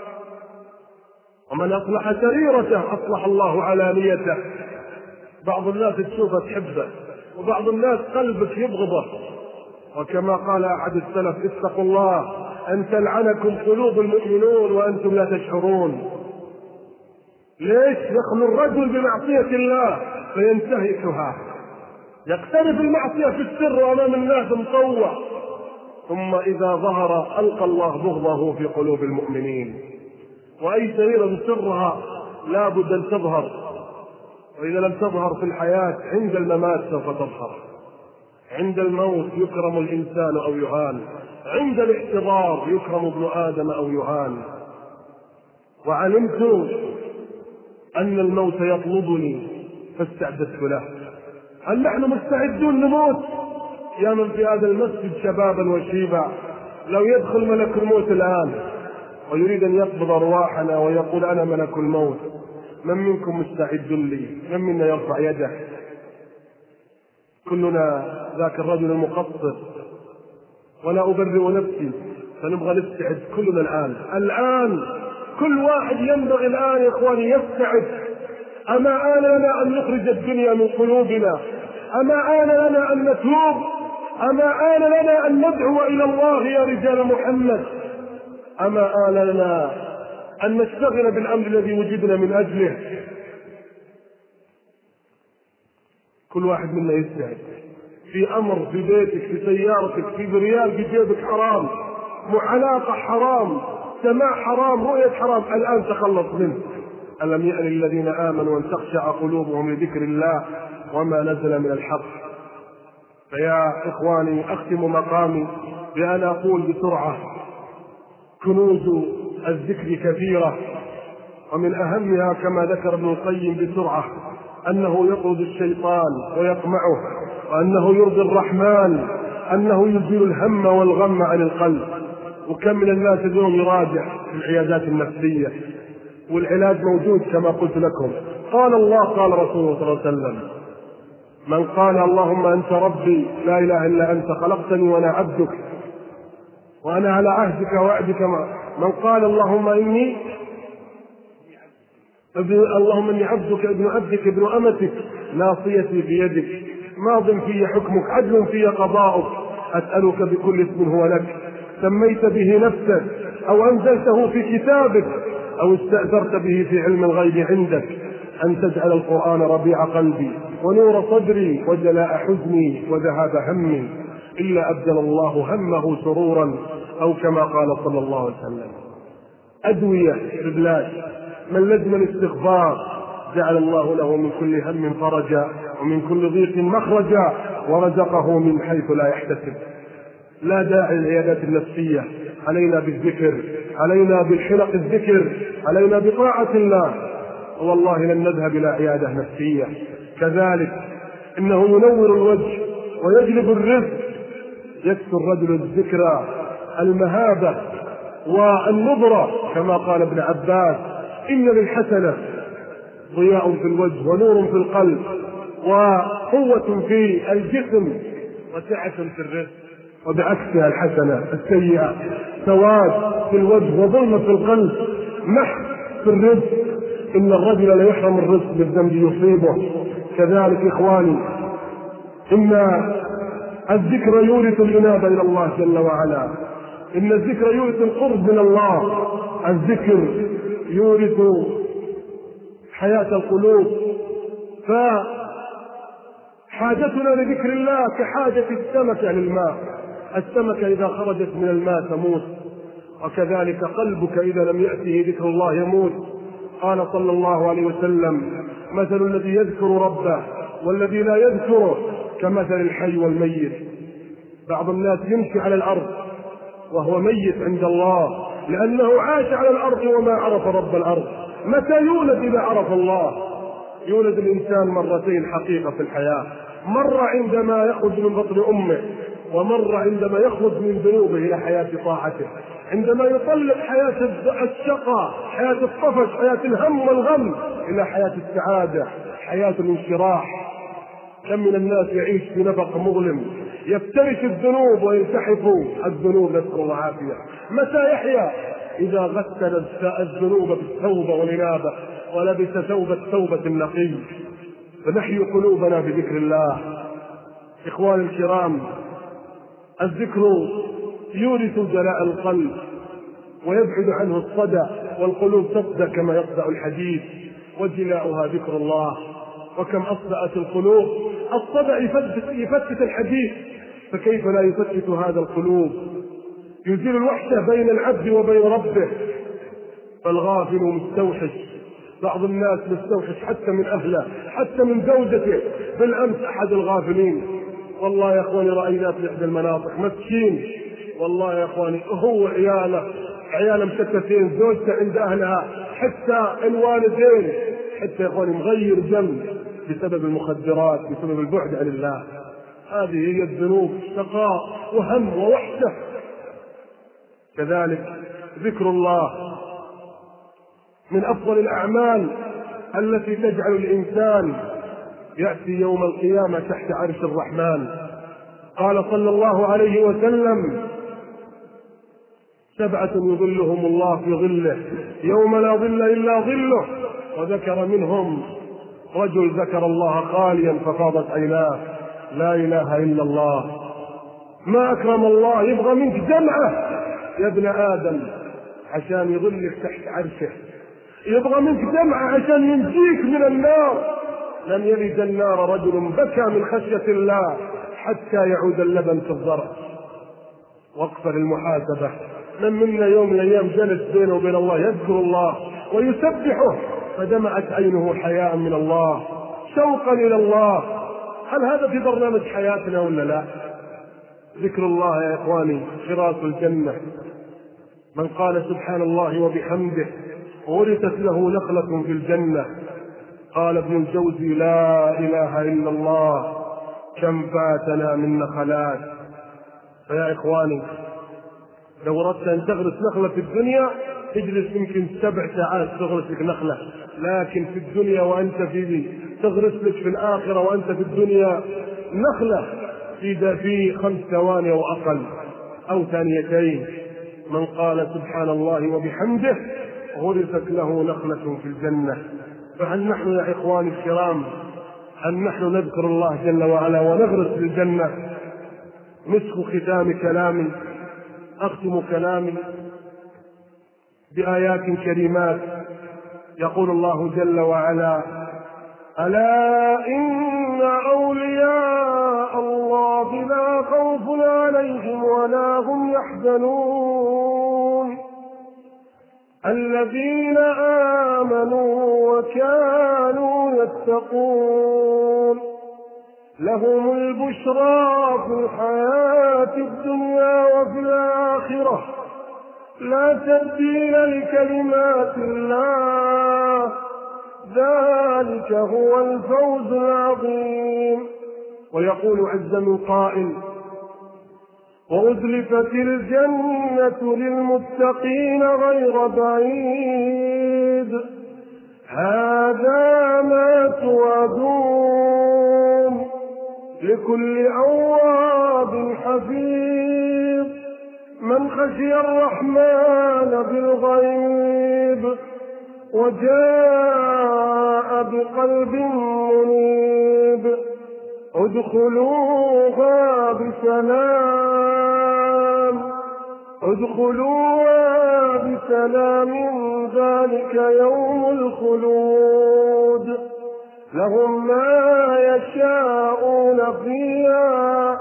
ومن أصلح سريرته أصلح الله علانيته. بعض الناس تشوفه تحبه، وبعض الناس قلبك يبغضه. وكما قال أحد السلف: اتقوا الله أن تلعنكم قلوب المؤمنون وأنتم لا تشعرون. ليش؟ يخلو الرجل بمعصية الله فينتهكها، يقترف المعصية في السر أمام الناس مطوع، ثم إذا ظهر ألقى الله بغضه في قلوب المؤمنين. وأي سريرة سرها لا بد أن تظهر، وإذا لم تظهر في الحياة عند الممات سوف تظهر. عند الموت يكرم الإنسان أو يهان، عند الاحتضار يكرم ابن آدم أو يهان. وعلمت أن الموت يطلبني فاستعددت له. هل نحن مستعدون نموت؟ يا من في هذا المسجد شبابا وشيبا، لو يدخل ملك الموت الآن ويريد أن يقبض أرواحنا ويقول: أنا ملك الموت، من منكم مستعد لي؟ من منا يرفع يده؟ كلنا ذاك الرجل المقصر، ولا أبرئ نفسي، فنبغى نستعد كلنا الآن. الآن كل واحد ينبغي الآن يا إخواني يستعد أما آن لنا أن نخرج الدنيا من قلوبنا؟ أما آن لنا أن نتوب؟ أما آن لنا أن ندعو إلى الله يا رجال محمد؟ أما آن لنا أن نشتغل بالأمر الذي وجدنا من أجله؟ كل واحد منا يستعد في أمر في بيتك، في سيارتك، في ريال في جيبك حرام، علاقة حرام، سماع حرام، رؤية حرام، الآن تخلص منه. ألم يأن للذين آمنوا أن تخشع قلوبهم لذكر الله وما نزل من الحق. فيا إخواني أختم مقامي بأن أقول بسرعة: كنوز الذكر كثيرة، ومن أهمها كما ذكر ابن القيم بسرعة أنه يطرد الشيطان ويقمعه، وأنه يرضي الرحمن، أنه يزيل الهم والغم عن القلب. وكم من الناس اليوم يراجع في العيادات النفسية، والعلاج موجود كما قلت لكم. قال الله قال رسوله صلى الله عليه وسلم: من قال اللهم أنت ربي لا إله إلا أنت خلقتني وأنا عبدك وأنا على عهدك ووعدك، من قال اللهم إني اللهم إني عبدك ابن عبدك ابن أمتك ناصيتي بيدك ماض في حكمك عدل في قضاؤك، أسألك بكل اسم هو لك سميت به نفسك أو أنزلته في كتابك أو استأثرت به في علم الغيب عندك أن تجعل القرآن ربيع قلبي ونور صدري وجلاء حزني وذهاب همي، إلا أبدل الله همه سرورا، أو كما قال صلى الله عليه وسلم. أدوية في البلاد، من لزم الاستغفار جعل الله له من كل هم فرجا ومن كل ضيق مخرجا ورزقه من حيث لا يحتسب. لا داعي للعيادات النفسية، علينا بالذكر، علينا بالحلق الذكر، علينا بطاعة الله، والله لن نذهب إلى عيادة نفسية. كذلك إنه ينور الوجه ويجلب الرزق، يكسر الرجل الذكرى المهابة والنظرة، كما قال ابن عباس: إن للحسنة ضياء في الوجه ونور في القلب وقوة في الجسم وسعة في الرزق، وبعكسها الحسنة السيئة سواد في الوجه وظلمة في القلب محو في الرزق. إن الرجل لا يحرم الرزق بالذنب يصيبه. كذلك إخواني إن الذكر يورث الإنابة إلى الله جل وعلا، إن الذكر يورث القرب من الله، الذكر يورث حياة القلوب. فحاجتنا لذكر الله كحاجة السمكة للماء، السمكة إذا خرجت من الماء تموت، وكذلك قلبك إذا لم يأته ذكر الله يموت. قال صلى الله عليه وسلم: مثل الذي يذكر ربه والذي لا يذكره كمثل الحي والميت. بعض الناس يمشي على الأرض وهو ميت عند الله لأنه عاش على الأرض وما عرف رب الأرض. متى يولد إذا عرف الله؟ يولد الإنسان مرتين حقيقة في الحياة، مرة عندما يخرج من بطن أمه، ومرة عندما يخرج من ذنوبه إلى حياة طاعته، عندما يطلق حياة الشقاء، حياة الطفش، حياة الهم والغم، إلى حياة السعادة، حياة الانشراح. كم من الناس يعيش في نفق مظلم، يفترش الذنوب ويلتحف الذنوب، نسأل الله العافية. متى يحيا؟ إذا غسل الذنوب بالتوبة والإنابة ولبس ثوب التوبة النقي. فنحيي قلوبنا بذكر الله. إخواني الكرام، الذكر يورث جلاء القلب ويبعد عنه الصدى، والقلوب تصدى كما يصدأ الحديد، وجلاؤها ذكر الله. وكم أصدأت القلوب، الصدى يفتت, يفتت الحديد، فكيف لا يفتت هذا القلوب؟ يزيل الوحشة بين العبد وبين ربه. فالغافل مستوحش، بعض الناس مستوحش حتى من أهله، حتى من زوجته. بالأمس أحد الغافلين، والله يا أخواني رأينا في إحدى المناطق، مسكين والله يا أخواني، هو عياله عياله مشتتين، زوجته عند أهلها، حتى الوالدين، حتى يا أخواني مغير جنب بسبب المخدرات، بسبب البعد عن الله. هذه هي الذنوب، شقاء وهم ووحشة. كذلك ذكر الله من أفضل الأعمال التي تجعل الإنسان يأتي يوم القيامة تحت عرش الرحمن. قال صلى الله عليه وسلم: سبعة يظلهم الله في ظله يوم لا ظل إلا ظله، وذكر منهم رجل ذكر الله خاليا ففاضت عيناه، لا إله إلا الله. ما أكرم الله، يبغى منك دمعة يا ابن آدم عشان يظلك تحت عرشه، يبغى منك دمعة عشان ينجيك من النار. لن يلد النار رجل بكى من خشية الله حتى يعود اللبن في الضرع. واقفل المحاسبة. من منا يوم من الأيام جلس بينه وبين الله يذكر الله ويسبحه فدمعت عينه حياء من الله شوقا إلى الله؟ هل هذا في برنامج حياتنا ولا لا؟ ذكر الله يا إخواني شراط الجنة. من قال سبحان الله وبحمده ورثت له نخلة في الجنة. قال ابن الجوزي لا إله إلا الله كم فاتنا من نخلات. فيا إخواني لو أردت أن تغرس نخلة في الدنيا تجلس يمكن سبع ساعات تغرس لك نخلة، لكن في الدنيا وأنت في تغرس لك في الآخرة وأنت في الدنيا نخلة في في خمس ثواني أو أقل أو ثانيتين. من قال سبحان الله وبحمده غرست له نخلة في الجنة. فهل نحن يا إخواني الكرام هل نحن نذكر الله جل وعلا ونغرس في الجنة؟ مسك ختام كلامي، أختم كلامي بآيات كريمات. يقول الله جل وعلا ألا إن أولياء الله لا خوف عليهم ولا هم يحزنون الذين آمنوا وكانوا يتقون لهم البشرى في الحياة الدنيا وفي الآخرة لا تبديل لكلمات الله ذلك هو الفوز العظيم. ويقول عز من قائل وأزلفت الجنة للمتقين غير بعيد هذا ما توعدون لكل أواب حفيظ من خشي الرحمن بالغيب وجاء بقلب منيب ادخلوها بسلام ادخلوها بسلام ذلك يوم الخلود لهم ما يشاءون فيها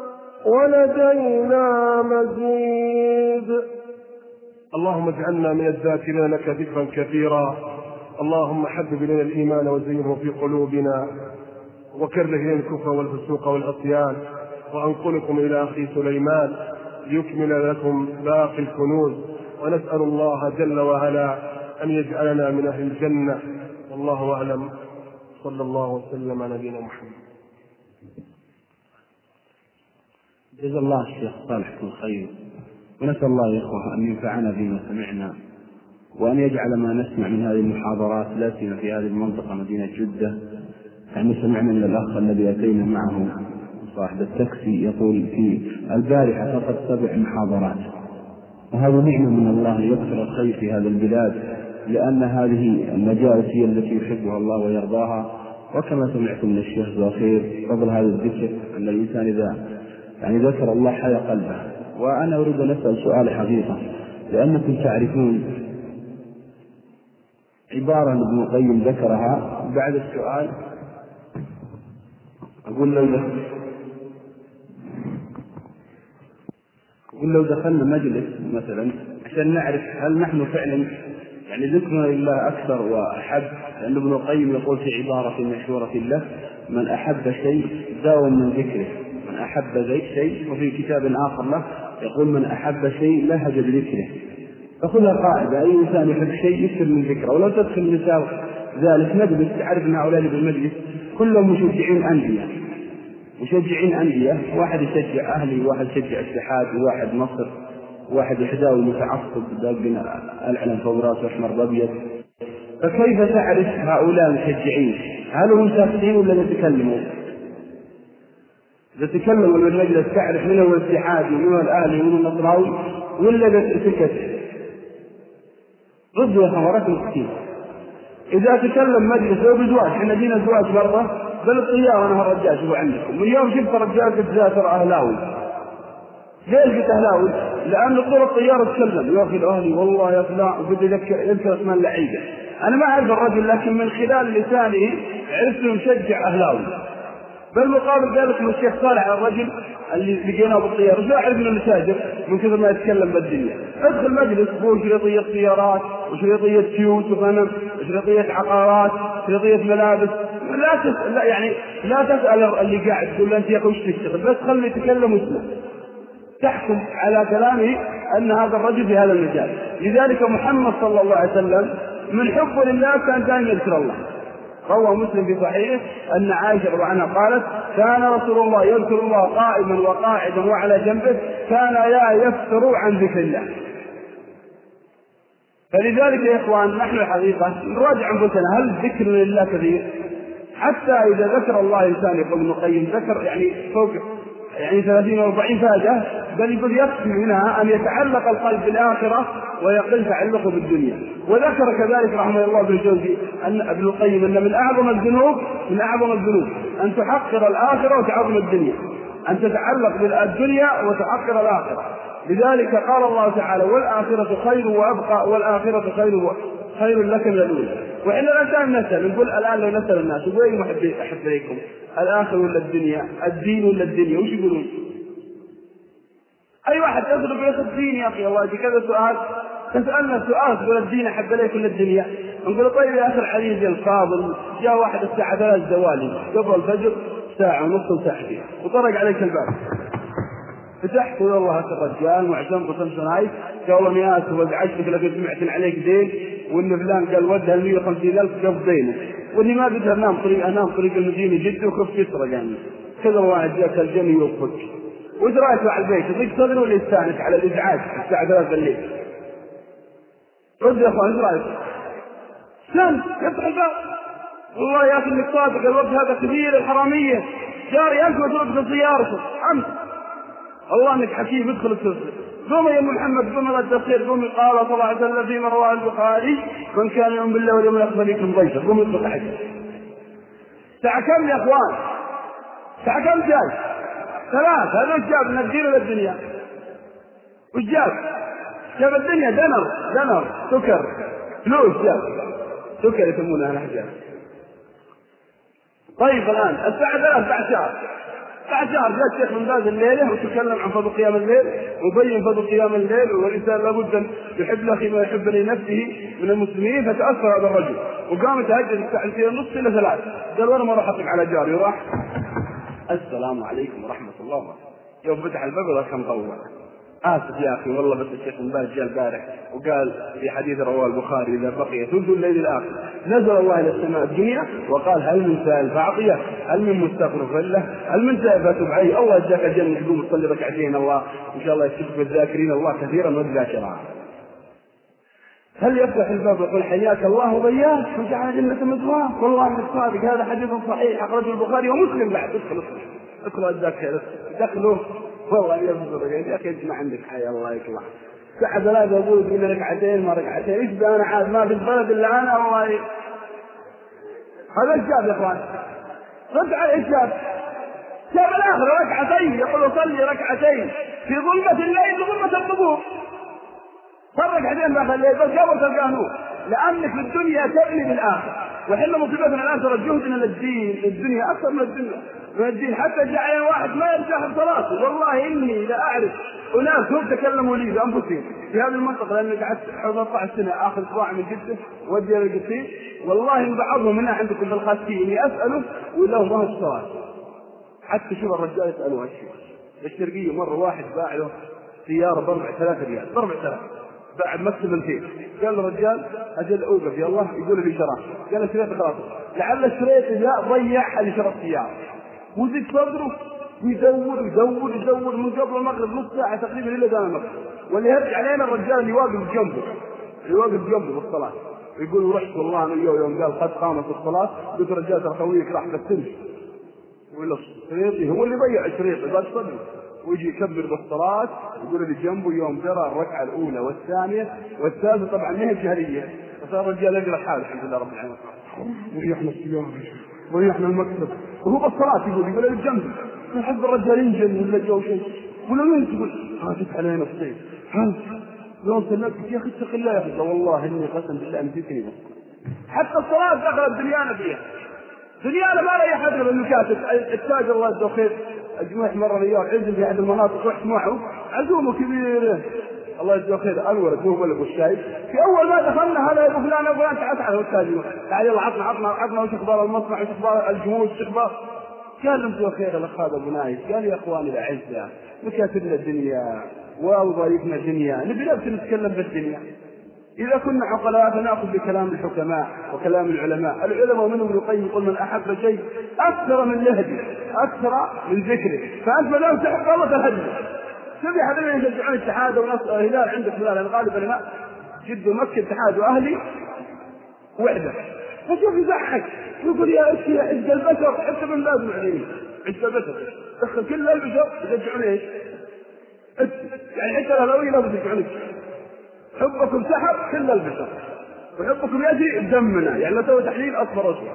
ولدينا مزيد. اللهم اجعلنا من الذاكرين لك ذكرا كثيرا. اللهم حبب إلينا الإيمان وزينه في قلوبنا وكره إلينا الكفر والفسوق والعصيان. وأنقلكم إلى أخي سليمان ليكمل لكم باقي الكنوز، ونسأل الله جل وعلا أن يجعلنا من أهل الجنة. والله أعلم. صلى الله وسلم على نبينا محمد. جزا الله الشيخ صالح كل خير، ونسأل الله يا إخوة أن ينفعنا بما سمعنا وأن يجعل ما نسمع من هذه المحاضرات لا سيما في هذه المنطقة مدينة جدة. يعني سمعنا من الأخ الذي أتينا معه صاحب التاكسي يقول في البارحة فقط سبع محاضرات، وهذه نعمة من الله يكثر الخير في هذه البلاد، لأن هذه المجالس هي التي يحبها الله ويرضاها. وكما سمعتم من الشيخ زاخير فضل هذا الذكر أن الإنسان إذا يعني ذكر الله حيا قلبه. وأنا أريد أن أسأل سؤال حقيقة، لأنكم تعرفون عبارة ابن القيم ذكرها بعد السؤال. أقول لو دخل أقول لو دخلنا مجلس مثلا عشان نعرف هل نحن فعلا يعني ذكرنا لله أكثر وأحب، لأن ابن القيم يقول في عبارة مشهورة له من أحب شيء داوم من ذكره، من أحب شيء. وفي كتاب آخر له يقول من أحب شيء لهج بذكره. فخذها قاعدة، أي إنسان يحب شيء يكثر من ذكره. ولو تدخل مثال ذلك مجلس تعرف أن هؤلاء بالمجلس كلهم مشجعين أندية مشجعين أندية واحد يشجع أهلي، واحد يشجع الاتحاد، وواحد مصر، واحد يحداوي متعصب داقنا العلم فوق راسه أحمر بأبيض. فكيف تعرف هؤلاء مشجعين؟ هل هم ساكتين ولا يتكلموا؟ إذا تكلموا من المجلس تعرف من هو الاتحاد ومن هو الأهلي ومن النصراوي ولا سكت؟ ردوا يا خبرات المسكين. إذا تكلم مجلس لو بزواج، احنا دينا الزواج برضه بل الطيارة أنا هالرجال شوفوا عندكم، من يوم شفت رجال قلت ذاتر أهلاوي. ليش قلت أهلاوي؟ لأن طول الطيارة تكلم يا أخي الأهلي والله يا فلان وبدي يذكر اسم اللعيبة. أنا ما أعرف الرجل لكن من خلال لسانه عرفت مشجع أهلاوي. بل مقابل ذلك من الشيخ صالح الرجل اللي لقيناه بالطيارة لا أعرف إنه مساجر من كثر ما يتكلم بالدنيا. ادخل مجلس هو شريطية سيارات وشريطية سيوت وغنم وشريطية عقارات وشريطية ملابس، لا تسأل لا يعني لا تسأل اللي قاعد تقول له أنت يا أخي وش تشتغل، بس خليه يتكلم واسمه تحكم على كلامه أن هذا الرجل في هذا المجال. لذلك محمد صلى الله عليه وسلم من حبه لله كان دائما يذكر الله. روى مسلم في صحيحه أن عائشة رضي الله عنها قالت كان رسول الله يذكر الله قائما وقاعدا وعلى جنبه كان لا يفتر عن ذكر الله. فلذلك يا إخوان نحن الحقيقة نراجع أنفسنا هل الذكر لله كثير؟ حتى إذا ذكر الله إنسان يقول ابن القيم ذكر يعني فوق يعني ثلاثين وأربعين فائدة، بل يقول يكفي منها أن يتعلق القلب بالآخرة ويقل تعلقه بالدنيا. وذكر كذلك رحمه الله ابن الجوزي أن ابن القيم أن من أعظم الذنوب من أعظم الذنوب أن تحقر الآخرة وتعظم الدنيا، أن تتعلق بالدنيا وتحقر الآخرة. لذلك قال الله تعالى والآخرة خير وأبقى والآخرة خير خير لك من الأولى. وإحنا الآن نسأل نقول الآن لو نسأل الناس وين محب أحب إليكم الآخرة ولا الدنيا، الدين ولا الدنيا، وش يقولون؟ أي واحد يضرب ياخذ الدين يا أخي الله كذا سؤال تسألنا سؤال تقول الدين أحب إليك ولا الدنيا؟ نقول طيب يا أخي العزيز الفاضل جاء واحد الساعة ثلاث زوالي قبل الفجر ساعة ونص وساعة فيها وطرق عليك الباب فتحت والله هذا الرجال معجم وخمسون هاي قالوا يا أخي وزعجتك لقد سمعت عليك دين وإن فلان قال ودها المية وخمسين ألف قبل دينه واللي ما قدر أنام طريق أنام طريق المدينة جد وخف يسرق يعني كذا واحد جاك الجني يوفك وإيش رأيك على البيت يضيق صدره ولا يستانس على الإزعاج الساعة ثلاثة بالليل؟ رد يا أخوان إيش رأيك؟ سلام يفتح الباب والله يا أخي إنك صادق الوقت هذا كبير الحرامية جاري أنت وتوقف سيارتك حمد الله إنك حكيم ادخل التسليم قوم يا محمد قوم لا التفسير قوم قال صلى الله عليه وسلم فيما رواه البخاري من كان يؤمن بالله واليوم الآخر فليكرم ضيفه قوم اطلق حاجة ساعة كم يا أخوان؟ ساعة كم جاي؟ ثلاث هذا وش جاب من الدين ولا الدنيا؟ وش جاب؟ جاب الدنيا دنر دنر سكر فلوس جاب سكر يسمونها الأحجار. طيب الآن الساعة ثلاث بعد شهر بعد شهر جاء الشيخ من باز الليلة وتكلم عن فضل قيام الليل وبين فضل قيام الليل والإنسان لابد أن يحب لأخي ما يحب لنفسه من المسلمين فتأثر هذا الرجل وقام يتهجد الساعة اثنين ونص إلى ثلاث قال وأنا ما راح أطلق على جاري وراح السلام عليكم ورحمة الله وبركاته. يوم فتح الباب ولا كان طول آسف يا أخي والله بس الشيخ من باز جاء البارح وقال في حديث رواه البخاري إذا بقي ثلث الليل الآخر نزل الله إلى السماء الدنيا وقال هل من سائل فأعطيه هل من مستغفر له هل من سائل فتب عليه الله جاك الجنة تقوم تصلي ركعتين الله إن شاء الله يشفك بالذاكرين الله كثيرا والذاكرات. هل يفتح الباب ويقول حياك الله وبياك وجعل جنة مثواه والله انك صادق هذا حديث صحيح أخرجه البخاري ومسلم بعد ادخل ادخل الذاكرة دخلوا والله يفضل يا أخي ما عندك حياة الله يطلع ساعة ثلاثة أقول إذا ركعتين ما ركعتين إيش أنا عاد ما في البلد إلا أنا الله ي... هذا الجاب يا إخوان رد على الجاب جاب الآخر ركعتين يقول صلي ركعتين في ظلمة الليل ظلمة القبور فرق عدين داخل الليل بس قبل تلقاه نور لأنك في الدنيا تبني بالآخر وحنا مصيبتنا الآن ترى جهدنا للدين الدنيا أكثر من الدنيا من الدين حتى جاء واحد ما يرتاح بصلاته والله إني لا أعرف وناس هم تكلموا لي بأنفسهم في هذه المنطقة لأني قعدت حوالي أربع سنة آخذ صراع من جدة ودي إلى القصير والله إن بعضهم هنا عندكم في الخاسين إني أسأله ولا هو ما هو الصلاة حتى شوف الرجال يسألوا هالشيء الشرقية مرة واحد باع له سيارة بربع ثلاثة ريال بربع ثلاثة بعد مكتب الفيل قال الرجال أجل أوقف يا الله يقول لي شراء قال الشريط خلاص لعل الشريط جاء ضيع اللي شرط سيارة وزيد صدره ويدور ويدور يدور من قبل المغرب نص ساعة تقريبا إلى دام المغرب واللي يرجع علينا الرجال اللي واقف جنبه اللي واقف جنبه بالصلاة يقول رحت والله أنا يوم قال قد قامت الصلاة قلت الرجال ترى خويك راح بالسنش ولا الشريط هو اللي ضيع الشريط بس صدره ويجي يكبر بالصلاة يقول اللي جنبه يوم ترى الركعة الأولى والثانية والثالثة طبعا ما هي جهرية فصار الرجال يقرا حاله الحمد لله رب العالمين. وريحنا السيارة وريحنا المكتب وهو بالصلاة يقول يقول لي جنبي نحب الرجال ينجن ولا جو شيء ولا وين تقول ها جت علينا الصيف ها يوم سلمت يا اخي اتق الله يا اخي والله اني قسم بالله نسيتني بس حتى الصلاة دخلت دنيانا فيها دنيانا ما لا يحد من المكاتب. التاجر الله يجزاه خير اجمع مرة ريال عزم في احد المناطق رحت معه عزومه كبير الله يجزاه خير انور هو اللي بالشاي في اول ما دخلنا هذا ابو فلان ابو فلان تعال تعال والتاجر تعال يلا عطنا عطنا عطنا وش اخبار المصنع وش اخبار الجمهور وش اخبار قال لهم جزاه خير الاخ هذا ابو نايف قال يا اخواني الاعزاء مكاتبنا الدنيا ووظائفنا الدنيا نبي نفس نتكلم بالدنيا إذا كنا عقلاء فنأخذ بكلام الحكماء وكلام العلماء. العلماء منهم ابن القيم يقول من أحب شيء أكثر من لهجه أكثر من ذكره فأنت ما دام تحب الله تهجه. سبي حبيبي يشجعون الاتحاد ونص الهلال عندك هلال أنا غالبا لا جد مكة اتحاد وأهلي وحدة فشوف يضحك يقول يا أخي يا عز البشر حتى من لازم عليني عز البشر دخل كل البشر يشجعون إيش يعني حتى الأهلاوية لازم يشجعونك حبكم سحب كل البشر وحبكم يجي بدمنا يعني لو سوى تحليل أصفر أصفر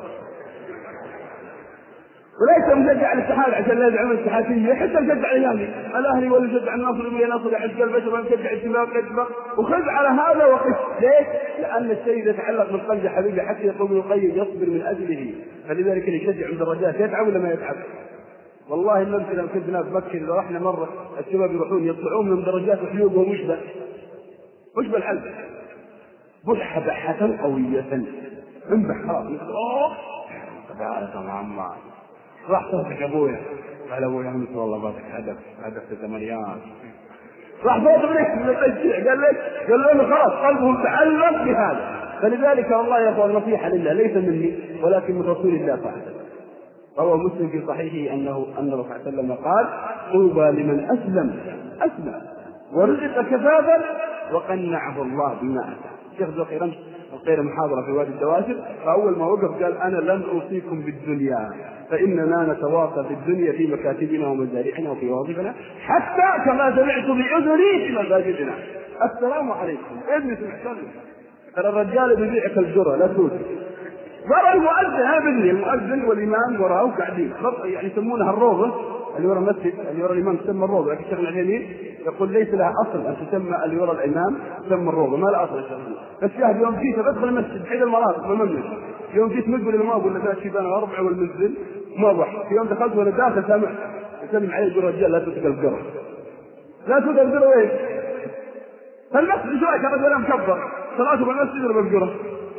وليس مشجع الاتحاد عشان لا يدعم الاتحادية حتى مشجع الأهلي الأهلي ولا يشجع النصر ولا ينصر يحج البشر ولا يشجع الاتفاق يتفق وخذ على هذا وقف ليش؟ لأن الشيء يتعلق من قلب حبيبي حتى يقوم ابن القيم يصبر من أجله فلذلك يشجع عند الرجال يتعب ولا ما يتعب؟ والله النمسي لما كنا في مكة إذا رحنا مرة الشباب يروحون يطلعون من درجات وحيوبهم وشبه وشبه الحلب بحة بحة قوية من بحرات اوه تبارك الله راح صوتك ابويا قال ابويا مثل والله بارك هدف هدف الثمانيات راح صوت منك من التشجيع قال لك قال له خلاص قلبه تعلق بهذا. فلذلك والله يا اخوان نصيحة لله ليس مني ولكن من رسول الله صلى الله عليه وسلم روى مسلم في صحيحه انه ان الرسول صلى الله عليه وسلم قال طوبى لمن اسلم اسلم ورزق كفافا وقنعه الله بما اتى. الشيخ ذوقي رمز القير محاضرة في وادي الدواسر فأول ما وقف قال أنا لن أوصيكم بالدنيا فإننا نتواصى في الدنيا في مكاتبنا ومزارعنا وفي وظيفنا حتى كما سمعت بأذني في مساجدنا. السلام عليكم ابن سمعتني ترى الرجال بيبيعك الجرة لا تود ضرر المؤذن هذا بذني المؤذن والإمام وراءه قاعدين يعني يسمونها الروضة اللي وراء المسجد اللي وراء الإمام تسمى الروضة لكن الشيخ العثيمين يقول ليس لها أصل أن تسمى اللي وراء الإمام تسمى الروضة ما لها أصل الشيخ الشاهد يوم جيت بدخل المسجد حيث المناطق بالمملكة يوم جيت مقبل ما أقول لك شيبان وأربعة والمنزل ما ضحك يوم دخلت وأنا داخل سامع يسلم عليه يقول رجال لا تسقى القرى لا تسقى القرى وين فالمسجد شوية كانت ولا مكبر صلاته بالمسجد ولا بالقرى.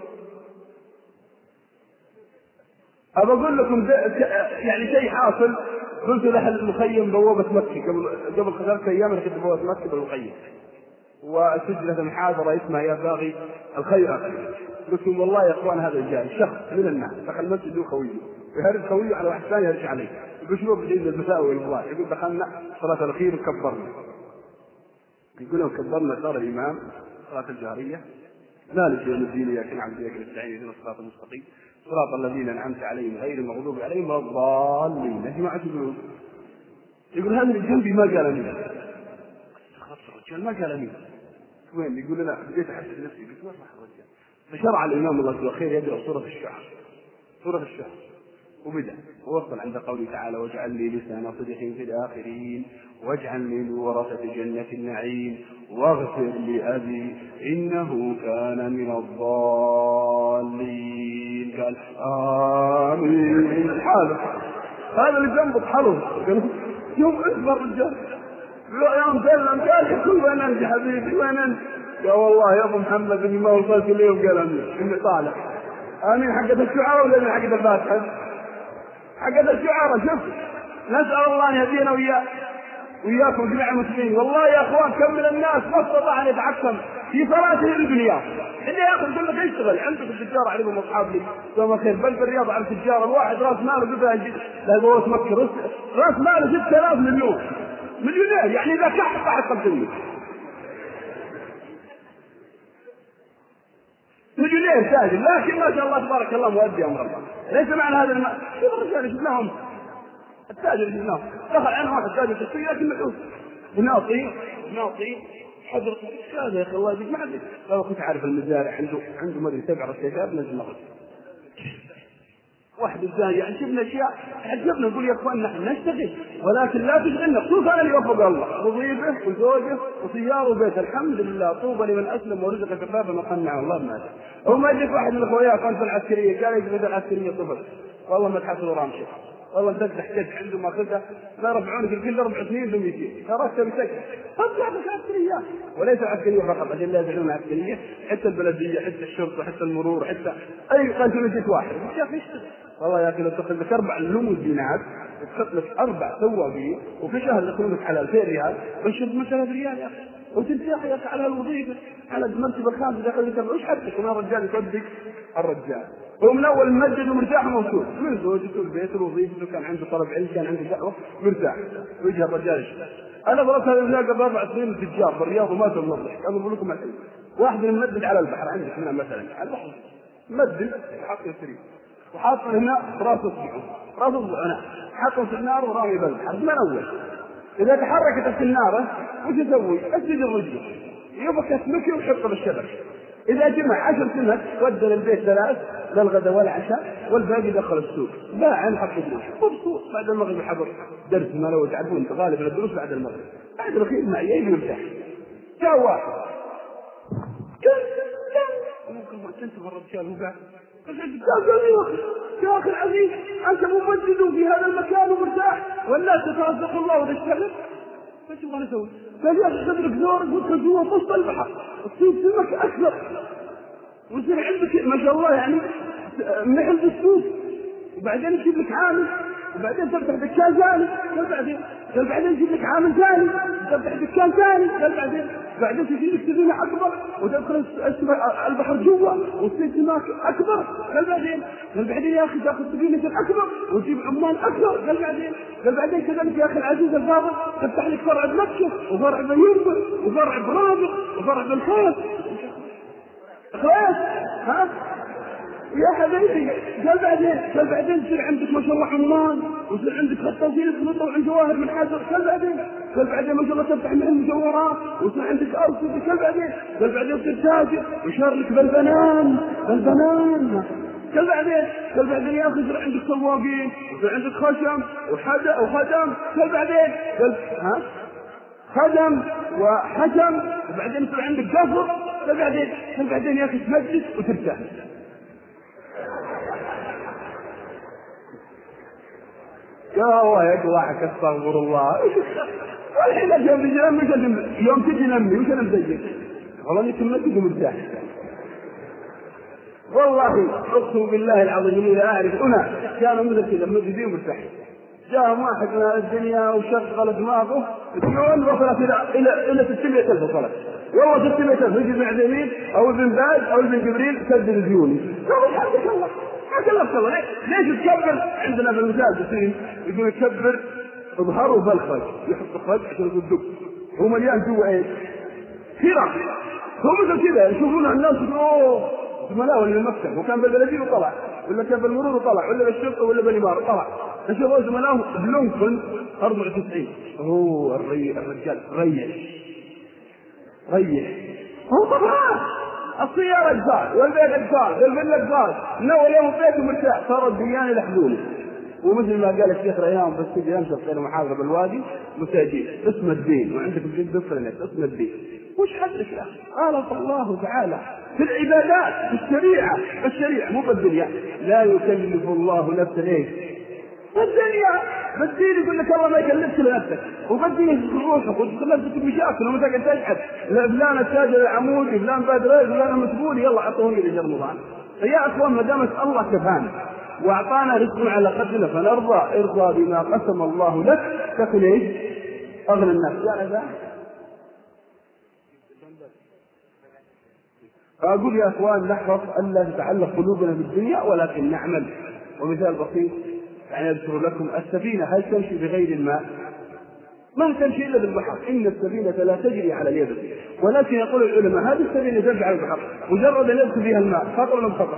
أبى أقول لكم يعني شيء حاصل قلت له المخيم بوابة مكة قبل قبل خمسة أيام أنا كنت بوابة مكة بالمخيم وسجلت محاضرة اسمها يا باغي الخيرات قلت والله يا إخوان هذا الجاهل شخص من الناس دخل المسجد وخويه ويهرب خويه على واحد ثاني يرجع عليه يقول شنو بدين المساوي والله يقول دخلنا صلاة الأخير وكبرنا يقول لهم كبرنا صار الإمام صلاة الجهرية ذلك يوم الدين يا كن عبد ياك نستعين اهدنا الصراط المستقيم صراط الذين أنعمت عليهم غير المغضوب عليهم ولا الضالين يا جماعة يقولون يقول هذا اللي جنبي ما قال أمين خلاص الرجال ما قال أمين وين يقول لنا بديت أحس بنفسي قلت وين راح الرجال فشرع الإمام الله يجزاه خير يقرأ سورة الشعر سورة الشعر وبدأ ووصل عند قوله تعالى واجعل لي لسان صدق في الآخرين واجعل لي من ورثة جنة النعيم واغفر لأبي إنه كان من الضالين قال آمين حاله هذا اللي جنبه حلو يوم اسمه الرجال يوم سلم قال يقول وين أنت حبيبي وين أنت يا والله يا أبو محمد إني ما وصلت اليوم قال أمين إني طالع آمين حقة الشعار ولا من حقة الفاتحة حقة الشعار شوف نسأل الله أن يهدينا وياه وياكم جميع المسلمين. والله يا اخوان كم من الناس ما استطاع ان يتحكم في صلاته الدنيا اللي ياخذ يقول لك يشتغل عندك التجاره عليهم اصحاب لي يوم خير بل بالرياض على التجاره الواحد راس ماله قبل لا هو مكر راس ماله ستة آلاف مليون مليونير يعني اذا كحت بعد خمسمية مليونير تاجر لكن ما شاء الله تبارك الله مؤدي امر الله. ليس معنى هذا الم... شوف الرجال شفناهم التاجر شفناه دخل عنه واحد تاجر شخصي لكن مدعوس بناطي بناطي حضرتك ايش هذا يا اخي الله يجزيك؟ ما حد لو كنت عارف المزارع عنده عنده ما ادري سبع رشاشات نزل مغرب واحد الثاني. يعني شفنا اشياء تعجبنا نقول يا اخوان نحن نشتغل ولكن لا تشغلنا، خصوصا اللي يوفق الله، وظيفه وزوجه وسياره وبيت. الحمد لله طوبى لمن اسلم ورزق كفافا وقنعه الله بما اتى. هو ما يجيك واحد من اخوياه كان في العسكريه كان يجي في العسكريه طفل والله ما تحصل رامشه والله انت تحتاج عنده ماخذها لا ربعونك الكل اربع سنين ثم يجي تركت بسكت اطلع في العسكريه. وليس العسكريه فقط عشان لا يزعلون العسكريه، حتى البلديه حتى الشرطه حتى المرور حتى اي قانون جيت واحد يا اخي اشتغل والله يا اخي لو تاخذ لك اربع ليموزينات تحط لك اربع سواقين وفي شهر يكون لك على ألفين ريال بشرب مثلا ريال يا اخي وتنتهي يا اخي على الوظيفه على المرتبه الخامسه داخل لك ايش حدك ما الرجال يصدق الرجال هو من اول مجد ومرتاح ومبسوط من زوجته البيت ووظيفته كان عنده طلب علم كان عنده دعوه مرتاح ويجي الرجال يشتغل. انا ضربت هذا الرجال قبل اربع سنين تجار بالرياض وما تنضح انا بقول لكم الحين واحد ممدد على البحر عندك هنا مثلا على البحر ممدد حاط السرير وحاط هنا راس اصبعه راس اصبعه هنا حاطه في النار ورامي بالبحر من اول. اذا تحركت النار وش يسوي؟ اسجد الرجل يبقى اسمك ويحطه بالشبك. اذا جمع عشر سمك ودى للبيت ثلاث لا الغداء ولا عشاء والباقي دخل السوق باع نحط فلوس مبسوط. بعد المغرب حضر درس ما لو تعرفون غالبا الدروس بعد المغرب بعد الخير معي يجي مرتاح. جاء واحد ممكن ما تنتظر الرجال هو قاعد يا اخي العزيز انت ممدد في هذا المكان ومرتاح ولا تترزق الله وتشتغل ايش تبغى نسوي؟ قال يا اخي صدرك زورك وادخل جوا وسط البحر تصير سمك اكثر ويصير عندك ما شاء الله يعني محل بالسوق وبعدين يجيب لك عامل وبعدين تفتح دكان ثاني قال بعدين قال بعدين يجيب لك عامل ثاني تفتح دكان ثاني قال بعدين بعدين تجي لك سفينه اكبر وتدخل البحر جوا وتصير سمك اكبر قال بعدين قال بعدين يا اخي تاخذ سفينه اكبر وتجيب عمال اكبر قال بعدين قال بعدين كذلك يا اخي العزيز الفاضل تفتح لك فرع بمكه وفرع بيومه وفرع برابط وفرع بالخير خلاص ها يا حبيبي. قال بعدين قال بعدين يصير عندك ما شاء الله عمال ويصير عندك خطاطين يطلعوا عن جواهر من حجر. قال بعدين قال بعدين ما شاء الله تفتح محل مجوهرات ويصير عندك ارصده. قال بعدين قال بعدين تصير تاجر ويشار لك بالبنان بالبنان. قال بعدين قال بعدين يا اخي يصير عندك سواقين ويصير عندك خشم وحدا وخدم. قال بعدين قال ها خدم وحكم وبعدين يصير عندك قصر. قال بعدين قال بعدين يا اخي تمجد وترتاح. يا الله يا واحد استغفر الله والحين يوم تجي نمي وش انا مزيك والله انك تمجد ومرتاح. والله اقسم بالله العظيم اني لا اعرف اناس كانوا مثل كذا ممجدين ومرتاحين. جاء واحد من الدنيا وشغل دماغه ديون وصلت الى الى الى ستمائة ألف وصلت والله ستمائة ألف يجي مع زميل او ابن باز او ابن جبريل سدد ديوني. حقك الله حق الله الله ليش تكبر؟ عندنا في المثال بسين يقول يكبر اظهره بالخرج يحط الخرج عشان يقول دب هو مليان جوا ايش؟ كرة. هو مثل كذا يشوفون الناس اوه زملاء ولا المكتب وكان بالبلدين وطلع ولا كان بالمرور وطلع ولا بالشرطه ولا بالاماره طلع نشوفوا زملائه بلونكن أربعة وتسعين. هو الرجال ريح ريح هو طبعا السيارة أجزاء والبيت أجزاء والفيلا أجزاء من أول يوم بيته مرتاح صار الديان يلحقونه. ومثل ما قال الشيخ ريان بس تجي أمس في محاضرة بالوادي مساجين اسم الدين وعندك في الجد دفرنت اسم الدين وش حدث يا أخي؟ قال الله تعالى في العبادات في الشريعة في الشريعة مو بالدنيا لا يكلف الله نفسا ايش؟ الدنيا بالدين يقول لك الله ما يكلفك لنفسك وبالدين روحك وتخلصك بمشاكل ومتى قد تجحد لا فلان التاجر العمودي فلان بدري فلان المسؤول يلا اعطوني لي رمضان. فيا اخوان ما دامت الله كفانا واعطانا رزق على قدرنا فنرضى ارضى بما قسم الله لك تكن ايش؟ اغنى الناس. يا ذا أقول يا أخوان نحرص ألا تتعلق قلوبنا بالدنيا ولكن نعمل. ومثال بسيط يعني أذكر لكم السفينة هل تمشي بغير الماء؟ ما تمشي إلا بالبحر. إن السفينة لا تجري على اليابس ولكن يقول العلماء هذه السفينة تمشي على البحر مجرد أن يدخل فيها الماء خطر ولا خطر؟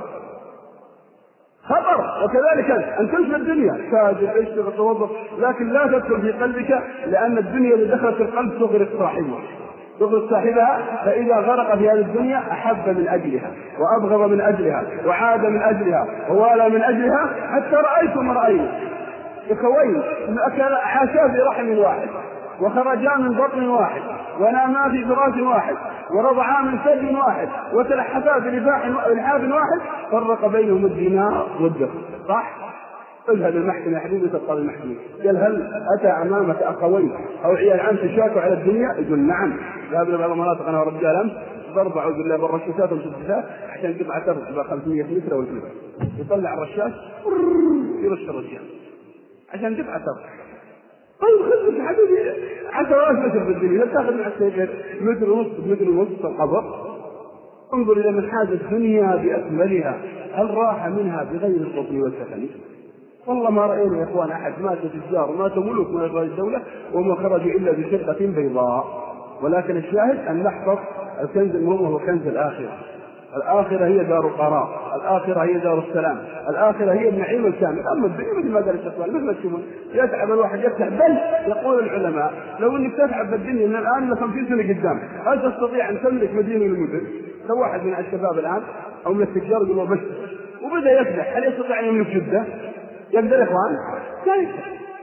خطر. وكذلك أن تمشي الدنيا تاجر اشتغل توظف لكن لا تدخل في قلبك لأن الدنيا اللي دخلت في القلب تغرق صاحبها تغرق صاحبها فإذا غرق في هذه الدنيا أحب من أجلها وأبغض من أجلها وعاد من أجلها ووالى من أجلها حتى رأيت ما رأيت إخوين حاشا في رحم واحد وخرجا من بطن واحد وناما في فراش واحد ورضعا من ثدي واحد وتلحفا في لحاف واحد فرق بينهم الدينار والدرهم. صح؟ اذهب المحكمة يا حبيبي تبقى المحكمة. قال هل أتى أمامك أخوين أو عيال عم تشاكوا على الدنيا؟ يقول نعم. ذهب لبعض المناطق أنا ورجال أمس ضرب أعوذ بالله بالرشاشات ومسدسات عشان قطعة تربع خمسمية متر أو كذا يطلع الرشاش يرش الرجال عشان قطعة تربع. طيب خذ يا حبيبي عشرات متر في الدنيا لا تاخذ مع السيف متر ونص متر ونص القبر. انظر إلى من حاز الدنيا بأكملها هل راح منها بغير القطن والسفن؟ والله ما رأينا يا إخوان أحد مات تجار ومات ملوك من أفراد الدولة وما خرجوا إلا بشرقة بيضاء. ولكن الشاهد أن نحفظ الكنز المهم هو كنز الآخرة. الآخرة هي دار القرار، الآخرة هي دار السلام، الآخرة هي النعيم الكامل. أما الدنيا مثل ما قال الشيخ مثل ما تشوفون يتعب الواحد يفتح بل يقول العلماء لو أنك تتعب بالدنيا من الآن إلى خمسين سنة قدام هل تستطيع أن تملك مدينة من المدن؟ لو واحد من الشباب الآن أو من التجار يقول له بس وبدأ يفتح هل يستطيع أن يملك جدة؟ يقدر يا إخوان؟ لا يقدر.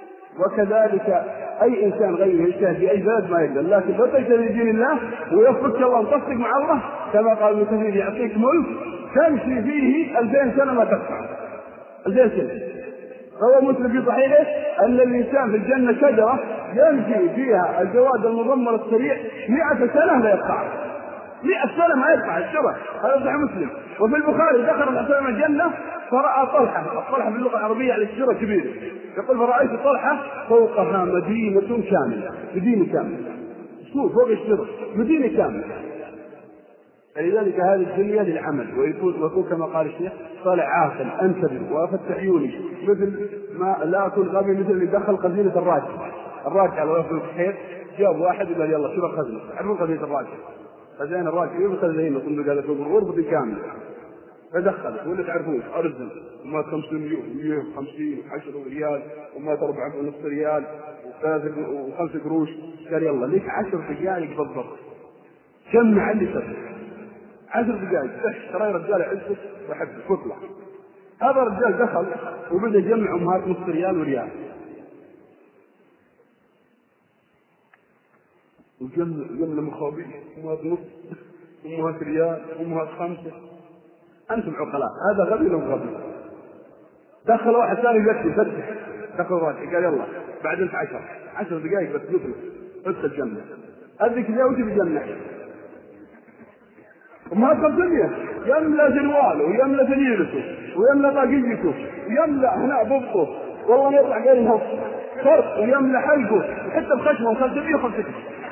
وكذلك أي إنسان غيره يجتهد في أي بلد ما يقدر. لكن لو تجتهد لدين الله ويفك الله وتصدق مع الله كما قال ابن كثير يعطيك ملك تمشي فيه ألفين سنة ما تقطع. ألفين سنة. روى مسلم في صحيحه أن الإنسان في الجنة شجرة يمشي فيها الجواد المضمر السريع مئة سنة لا يقطع. مئة سنة ما يقطع الشرع. هذا صحيح مسلم. وفي البخاري دخل الحسن الجنة فرأى طلحة. الطلحة في اللغة العربية على الشجرة كبيرة. يقول فرأيت طلحة فوقها مدينة كاملة. مدينة كاملة. شوف فوق الشجرة مدينة كاملة. فلذلك هذه الدنيا للعمل ويكون ويكون كما قال الشيخ طالع عاقل انتبه وافتح عيوني مثل ما لا اكون غبي مثل اللي دخل خزينة الراجل. الراجل على وقت الخير جاب واحد وقال يلا شوف الخزنة. تعرفون خزينة الراجل؟ خزين الراجل يدخل زينه ثم قال فوق الغرفة كاملة. فدخل ولا تعرفون أرزل وما خمسين مليون مليون خمسين عشرة ريال وما أربعة ونص ريال وخمس قروش. قال يلا ليك عشر دقائق بالضبط جمع اللي تبغى عشر دقائق ترى رجال عزك وحب تطلع. هذا الرجال دخل وبدأ يجمع أمهات نص ريال وريال وجمع جمع مخابيش أمهات نص أمهات ريال أمهات خمسة. أنتم عقلاء هذا غبي لو غبي. دخل واحد ثاني يفتح يفتح دخل واحد قال يلا بعد انت عشر عشر دقائق بس يطلع ادخل جنة. أذيك اليوم وش بجنة وما خمسمية يملأ جنواله ويملأ سنيرته ويملأ باقيته ويملأ هنا ببطه والله يطلع غير نص فرق ويملأ حلقه حتى بخشمه خمسمية وخمسين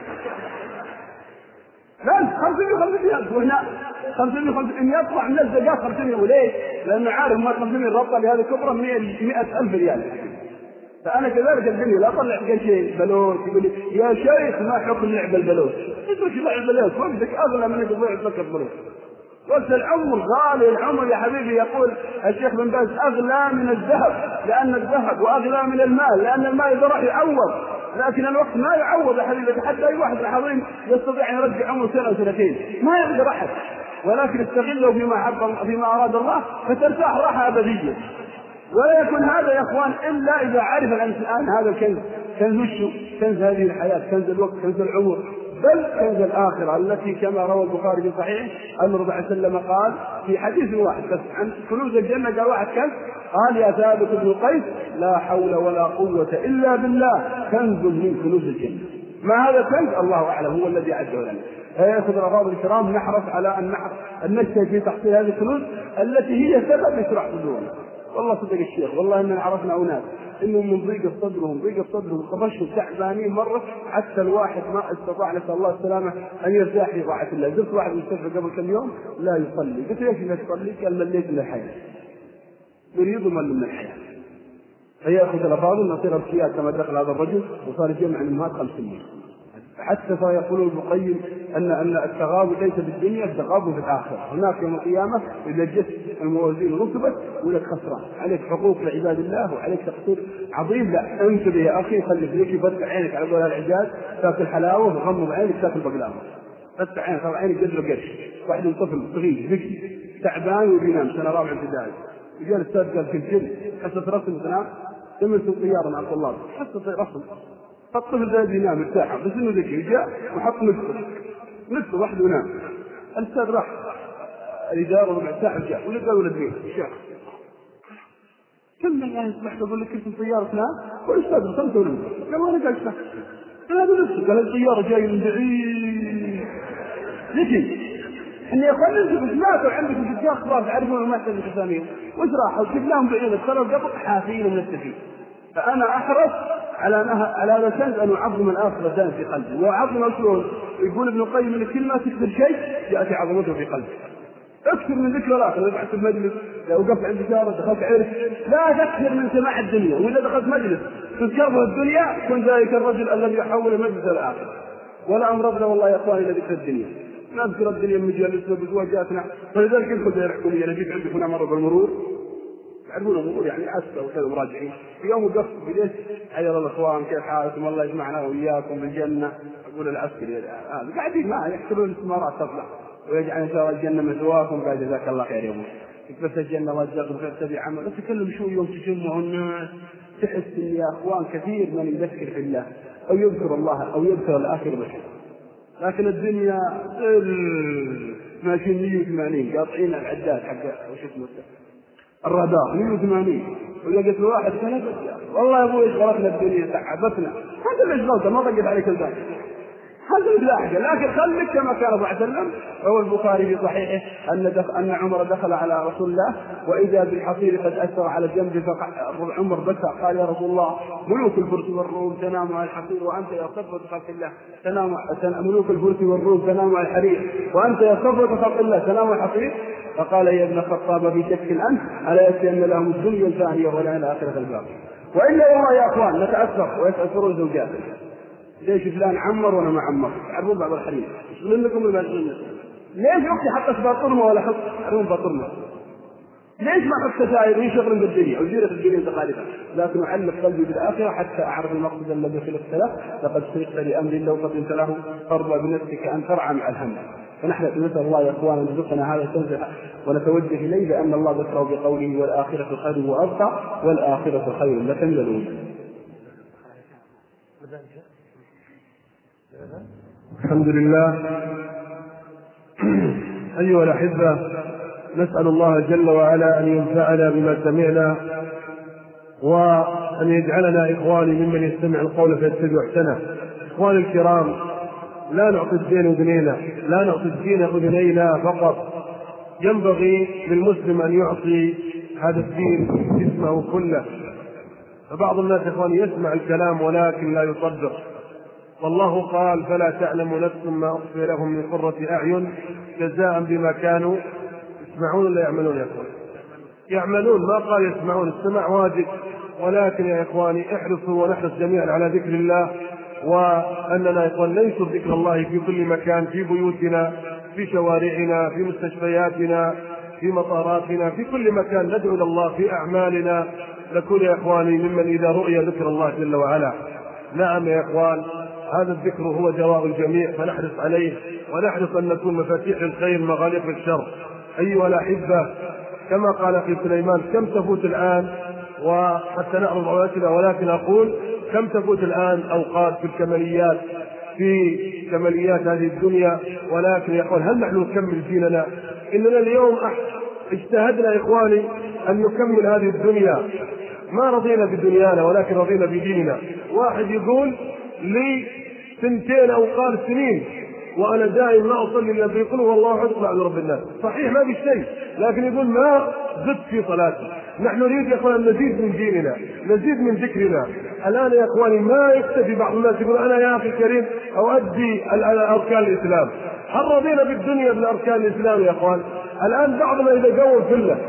لا خمسمية وخمسين وهنا خمسمية وخمسين يطلع من الزجاج خمسمية. وليش؟ لأنه عارف ما خمسمية ربطة لهذه كبرى مئة ألف ريال. فأنا كذلك الدنيا لا أطلع كل شيء بلوت يقول لي يا شيخ ما حكم لعب البلوت. إيش لعب البلوت؟ وقتك أغلى من تضيع لك البلوت. وقت العمر غالي العمر يا حبيبي. يقول الشيخ بن باز أغلى من الذهب لأن الذهب وأغلى من المال لأن المال إذا راح يعوض لكن الوقت ما يعوض يا حبيبي. حتى أي واحد العظيم يستطيع أن يرجع عمره سنة وسنتين ما يقدر أحد. ولكن استغله فيما حب فيما أراد الله فترتاح راحة أبدية. ولا يكون هذا يا اخوان الا اذا عرف الانسان هذا الكنز. كنز وشو؟ كنز هذه الحياه، كنز الوقت، كنز العمر، بل كنز الاخره التي كما روى البخاري في صحيح ان الرسول صلى الله عليه وسلم قال في حديث واحد بس عن كنوز الجنه قال واحد كنز قال يا ثابت بن قيس لا حول ولا قوه الا بالله كنز من كنوز الجنه. ما هذا الكنز؟ الله اعلم هو الذي عده لنا. فيأخذ الأفاضل الكرام نحرص على أن نجتهد في تحصيل هذه الكنوز التي هي سبب لشرح صدورنا. والله صدق الشيخ والله إننا عرفنا أناس إنهم من ضيق صدرهم ضيق صدرهم قفشوا تعبانين مرة حتى الواحد ما استطاع نسأل الله السلامة أن يرتاح في طاعة الله. قلت واحد مستشفى قبل كم يوم لا يصلي. قلت ليش لا تصلي؟ قال مليت من الحياة. يريد مل من الحياة. فيأخذ الأفاضل نصير ارتياد كما دخل هذا الرجل وصار يجمع من مات خمسمية. حتى فيقول ابن القيم أن أن التغابن ليس بالدنيا، التغابن في الآخرة. هناك يوم القيامة إذا جت الموازين رتبت ولك خسران، عليك حقوق لعباد الله وعليك تقصير عظيم. لا انتبه يا أخي، خليك ليك فتح عينك على قول العجاز، تاكل حلاوة وغمض عينك تاكل بقلاوة. فتح عينك طبعا عينك قدر قرش. واحد من طفل صغير ذكي تعبان وبينام سنة رابعة ابتدائي، وجاء الأستاذ قال كل شيء حصة رسم تنام، تمس الطيارة مع الطلاب حصة رسم. فالطفل ذا ينام ارتاح بس انه ذكي، جاء وحط نصفه نصفه واحد ونام. الاستاذ راح الاداره ربع ساعه جاء ولقى ولدين الشيخ كم يعني سمحت اقول لك كيف الطياره تنام؟ والاستاذ رسمته ونام. قال وانا قاعد اشتغل انا اقول نفسه. قال الطياره جايه من بعيد ذكي. اني اقول لك سمعتوا عندك في اخبار تعرفون المحتل الاسلاميه وش راحوا شفناهم بعينك صاروا قبل حافين من السفينه. فأنا أحرص على أنها على مسألة أن أعظم الآخرة دائما في قلبي. وأعظم شلون؟ يقول ابن القيم إن كل ما تكثر شيء يأتي عظمته في قلبي. أكثر من ذكر الآخرة. إذا في المجلس لو وقفت عند إشارة دخلت عرس، لا تكثر من سماع الدنيا. وإذا دخلت مجلس تذكر الدنيا كن ذلك الرجل الذي يحول مجلس الآخرة. ولا أمرضنا والله يا أخواني إلى ذكر الدنيا. نذكر الدنيا من مجالسنا بزواجاتنا. فلذلك يدخل زي الحكومية. أنا جيت عندك هنا مرة بالمرور تعرفون الامور يعني عسكر وكذا مراجعين في يوم وقفت بليش حيا الاخوان كيف حالكم الله يجمعنا واياكم بالجنه. اقول العسكري هذا قاعدين معي يحسبون الاستثمارات تطلع ويجعل ان شاء الله الجنه مثواكم بعد جزاك الله خير يا ابو بس الجنه الله يجزاكم خير تبي عمل. اتكلم شو يوم تجمعوا الناس تحس ان يا اخوان كثير من يذكر في الله او يذكر الله او يذكر الاخر بشر. لكن الدنيا ماشي مية وثمانين قاطعين العداد حق وش اسمه الرادار مية وثمانين. ولقيت واحد كان والله يا ابوي غلطنا الدنيا تعبتنا. هذا اللي غلطه ما ضيق عليك البال هذا اللاحقه. لكن خليك كما كان صلى الله عليه وسلم. هو البخاري في صحيحه ان دخل ان عمر دخل على رسول الله واذا بالحصير قد اثر على جنبه. فعمر بكى قال يا رسول الله ملوك الفرس والروم تنام على الحصير وانت يا صفوة خلق الله تنام. ملوك الفرس والروم تنام على الحرير وانت يا صفوة خلق الله تنام على الحصير. فقال يا ابن الخطاب في شك انت الا يكفي ان لهم الدنيا الفانيه ولا الاخره الباقيه. والا والله يا اخوان نتاثر ويتاثرون زوجات. ليش فلان عمر وانا ما عمر؟ تعرفون بعض الحريم يشغلون لكم ولا يشغلون؟ ليش اختي حطت باطرمه ولا حط تعرفون باطرمه؟ ليش ما حط سجاير ويشغلون بالدنيا وزيرة الدنيا تقاليدها؟ لكن اعلق قلبي بالاخره حتى اعرف المقصد الذي خلقت له. لقد خلقت لامر لو قدمت له فارضى بنفسك ان ترعى مع الهم. فنحن نسأل الله يا اخوان ان يرزقنا هذا التنزع ونتوجه اليه لان الله ذكره بقوله والاخره خير وابقى والاخره خير لك من الاولى. الحمد لله. أيها الأحبة، نسأل الله جل وعلا أن ينفعنا بما سمعنا وأن يجعلنا إخواني ممن يستمع القول فيتبع أحسنه. إخواني الكرام، لا نعطي الدين أذنينا، لا نعطي الدين أذنينا فقط. ينبغي للمسلم أن يعطي هذا الدين اسمه كله. فبعض الناس إخواني يسمع الكلام ولكن لا يصدق. والله قال فلا تعلم نفس ما أخفي لهم من قرة أعين جزاء بما كانوا يسمعون ولا يعملون. يا إخواني يعملون، ما قال يسمعون. السماع واجب، ولكن يا إخواني احرصوا ونحرص جميعا على ذكر الله، وأننا يا إخوان ننشر ذكر الله في كل مكان، في بيوتنا، في شوارعنا، في مستشفياتنا، في مطاراتنا، في كل مكان ندعو إلى الله في أعمالنا. نكون يا إخواني ممن إذا رؤي ذكر الله جل وعلا. نعم يا إخوان، هذا الذكر هو دواء الجميع، فنحرص عليه ونحرص أن نكون مفاتيح الخير مغاليق الشر. أيها الأحبة، كما قال في سليمان كم تفوت الآن، وحتى نعرض عواتنا، ولكن أقول كم تفوت الآن أوقات في الكماليات في كماليات هذه الدنيا. ولكن يا إخوان هل نحن نكمل ديننا؟ إننا اليوم اجتهدنا إخواني أن نكمل هذه الدنيا، ما رضينا بدنيانا ولكن رضينا بديننا. واحد يقول لي سنتين أو قال سنين وأنا دائما ما أصلي إلا بيقول والله أطلع لرب الناس. صحيح ما بشيء، لكن يقول ما زدت في صلاتي. نحن نريد يا أخوان نزيد من ديننا، نزيد من ذكرنا. الآن يا أخواني ما يكتفي بعض الناس يقول أنا يا أخي الكريم أؤدي أركان الإسلام. هل رضينا بالدنيا بأركان الإسلام يا أخوان؟ الآن بعضنا إذا قوم فله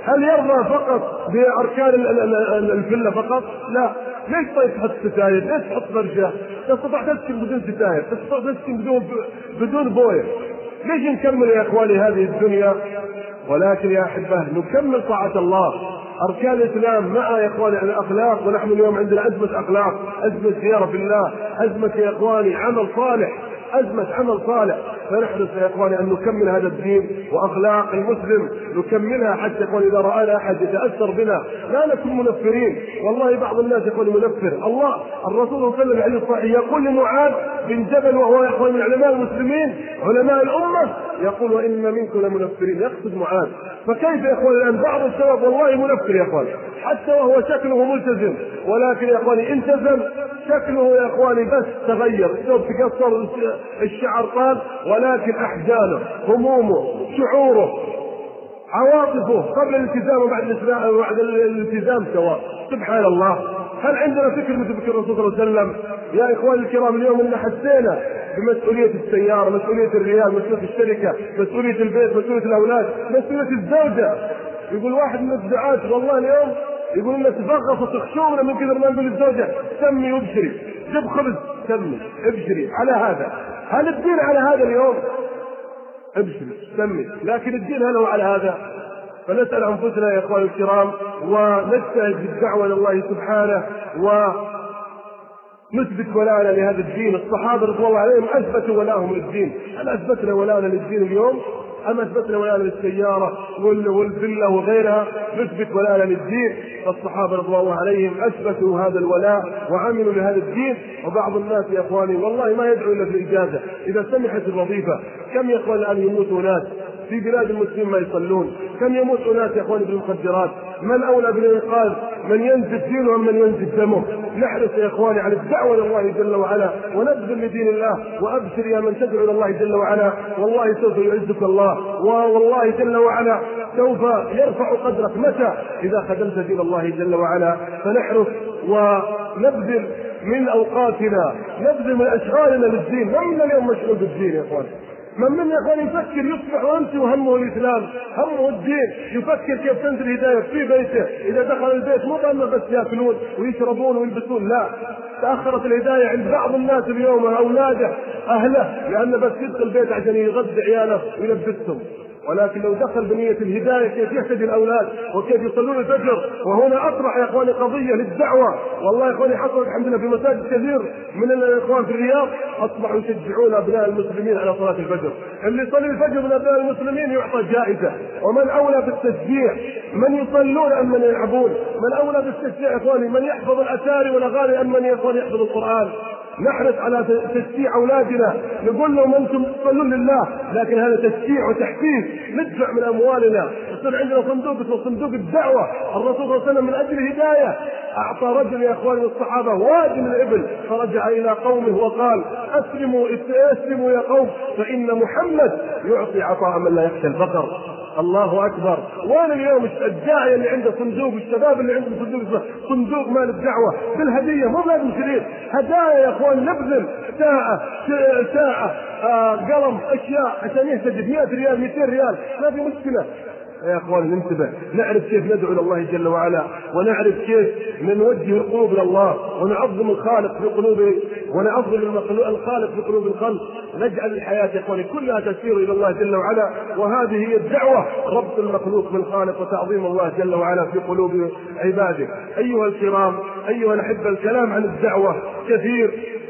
هل يرضى فقط بأركان الفلة فقط؟ لا. ليش طيب تحط ستاير؟ ليش تحط فرشة؟ تستطيع تسكن بدون ستاير، تستطيع تسكن بدون بدون بوية. ليش نكمل يا إخواني هذه الدنيا؟ ولكن يا أحبة نكمل طاعة الله. أركان الإسلام مع يا إخواني الأخلاق، ونحن اليوم عندنا أزمة أخلاق، أزمة زيارة في الله، أزمة يا إخواني عمل صالح، أزمة عمل صالح. فنحرص يا إخواني أن نكمل هذا الدين وأخلاق المسلم نكملها، حتى يقول إذا رأنا أحد يتأثر بنا لا نكون منفرين. والله بعض الناس يقول منفر. الله الرسول صلى الله عليه وسلم عليه الصلاة يقول لمعاذ بن جبل وهو يا إخواني من علماء المسلمين علماء الأمة، يقول وإن منكم لمنفرين، يقصد معاذ. فكيف يا إخواني الآن بعض الشباب والله منفر يا إخواني حتى وهو شكله ملتزم، ولكن يا إخواني التزم شكله يا إخواني بس تغير، الثوب تقصر، الشعر طال، ولكن أحزانه، همومه، شعوره، عواطفه قبل الالتزام وبعد الالتزام وبعد الالتزام سواء. سبحان الله. هل عندنا فكر مثل فكر الرسول صلى الله عليه وسلم؟ يا إخواني الكرام اليوم إن حسينا بمسؤولية السيارة، مسؤولية الريال، مسؤولية الشركة، مسؤولية البيت، مسؤولية الأولاد، مسؤولية الزوجة. يقول واحد من الدعاة والله اليوم يقول لنا تفغص وتخشونا من كثر ما نقول للزوجة سمي وابشري، جب خبز سمي ابشري على هذا. هل الدين على هذا اليوم؟ ابشري سمي، لكن الدين هل هو على هذا؟ فنسأل أنفسنا يا إخواني الكرام ونجتهد بالدعوة إلى الله سبحانه ونثبت ولاءنا لهذا الدين. الصحابة رضي الله عليهم أثبتوا ولاءهم للدين. هل أثبتنا ولاءنا للدين اليوم؟ أم أثبتنا ولاءنا للسيارة والفلة وغيرها؟ نثبت ولاءنا للدين. فالصحابة رضي الله عليهم أثبتوا هذا الولاء وعملوا لهذا الدين. وبعض الناس يا إخواني والله ما يدعو إلا في الإجازة إذا سمحت الوظيفة. كم يا إخواني الآن يموت ناس في بلاد المسلمين ما يصلون؟ كم يموت ناس يا إخواني بالمخدرات؟ من أولى بالإنقاذ؟ من ينزف دينه أم من ينزف دمه؟ نحرص يا إخواني على الدعوة إلى الله جل وعلا ونبذل لدين الله. وأبشر يا من تدعو إلى الله جل وعلا والله سوف يعزك الله، والله جل وعلا سوف يرفع قدرك. متى؟ إذا خدمت دين الله جل وعلا. فنحرص ونبذل من أوقاتنا، نبذل من أشغالنا للدين. من منا اليوم مشغول بالدين يا إخواني؟ من منا يا إخواني يفكر يصبح وأنت وهمه الإسلام، همه الدين، يفكر كيف تنزل الهداية في بيته. إذا دخل البيت مو ضمن بس يأكلون ويشربون ويلبسون، لا، تأخرت الهداية عند بعض الناس اليوم أولاده أهله، لأنه بس يدخل البيت عشان يغذي عياله ويلبسهم. ولكن لو دخل بنية الهداية كيف يهتدي الأولاد وكيف يصلون الفجر. وهنا أطرح يا إخواني قضية للدعوة. والله يا إخواني حصلت الحمد لله في مساجد كثير من الإخوان في الرياض أصبحوا يشجعون أبناء المسلمين على صلاة الفجر. اللي يصلي الفجر من أبناء المسلمين يعطى جائزة. ومن أولى بالتشجيع؟ من يصلون أم من يلعبون؟ من أولى بالتشجيع يا إخواني؟ من يحفظ الأتاري والأغاني أم من يحفظ القرآن؟ نحرص على تشجيع أولادنا، نقول لهم أنتم تصلون لله، لكن هذا تشجيع وتحفيز. ندفع من أموالنا، يصير عندنا صندوق اسمه صندوق الدعوة. الرسول صلى الله عليه وسلم من أجل الهداية أعطى رجل يا إخواني الصحابة وادي من الإبل، فرجع إلى قومه وقال أسلموا أسلموا يا قوم فإن محمد يعطي عطاء من لا يخشى الفقر. الله أكبر. وين اليوم الداعية اللي عنده صندوق، الشباب اللي عنده صندوق صندوق مال الدعوة بالهدية؟ مو لازم شريط، هدايا يا اخوان. نبذل ساعة ساعة آه قلم أشياء عشان يهتدي مئة ريال مئتين ريال، ما في مشكلة يا اخوان. ننتبه، نعرف كيف ندعو الى الله جل وعلا، ونعرف كيف نوجه القلوب الى الله، ونعظم الخالق في قلوب ونعظم الخالق في قلوب الخلق. نجعل الحياة يا اخواني كلها تسير الى الله جل وعلا، وهذه هي الدعوة، ربط المخلوق بالخالق وتعظيم الله جل وعلا في قلوب عباده. ايها الكرام، ايها الاحبة، الكلام عن الدعوة كثير،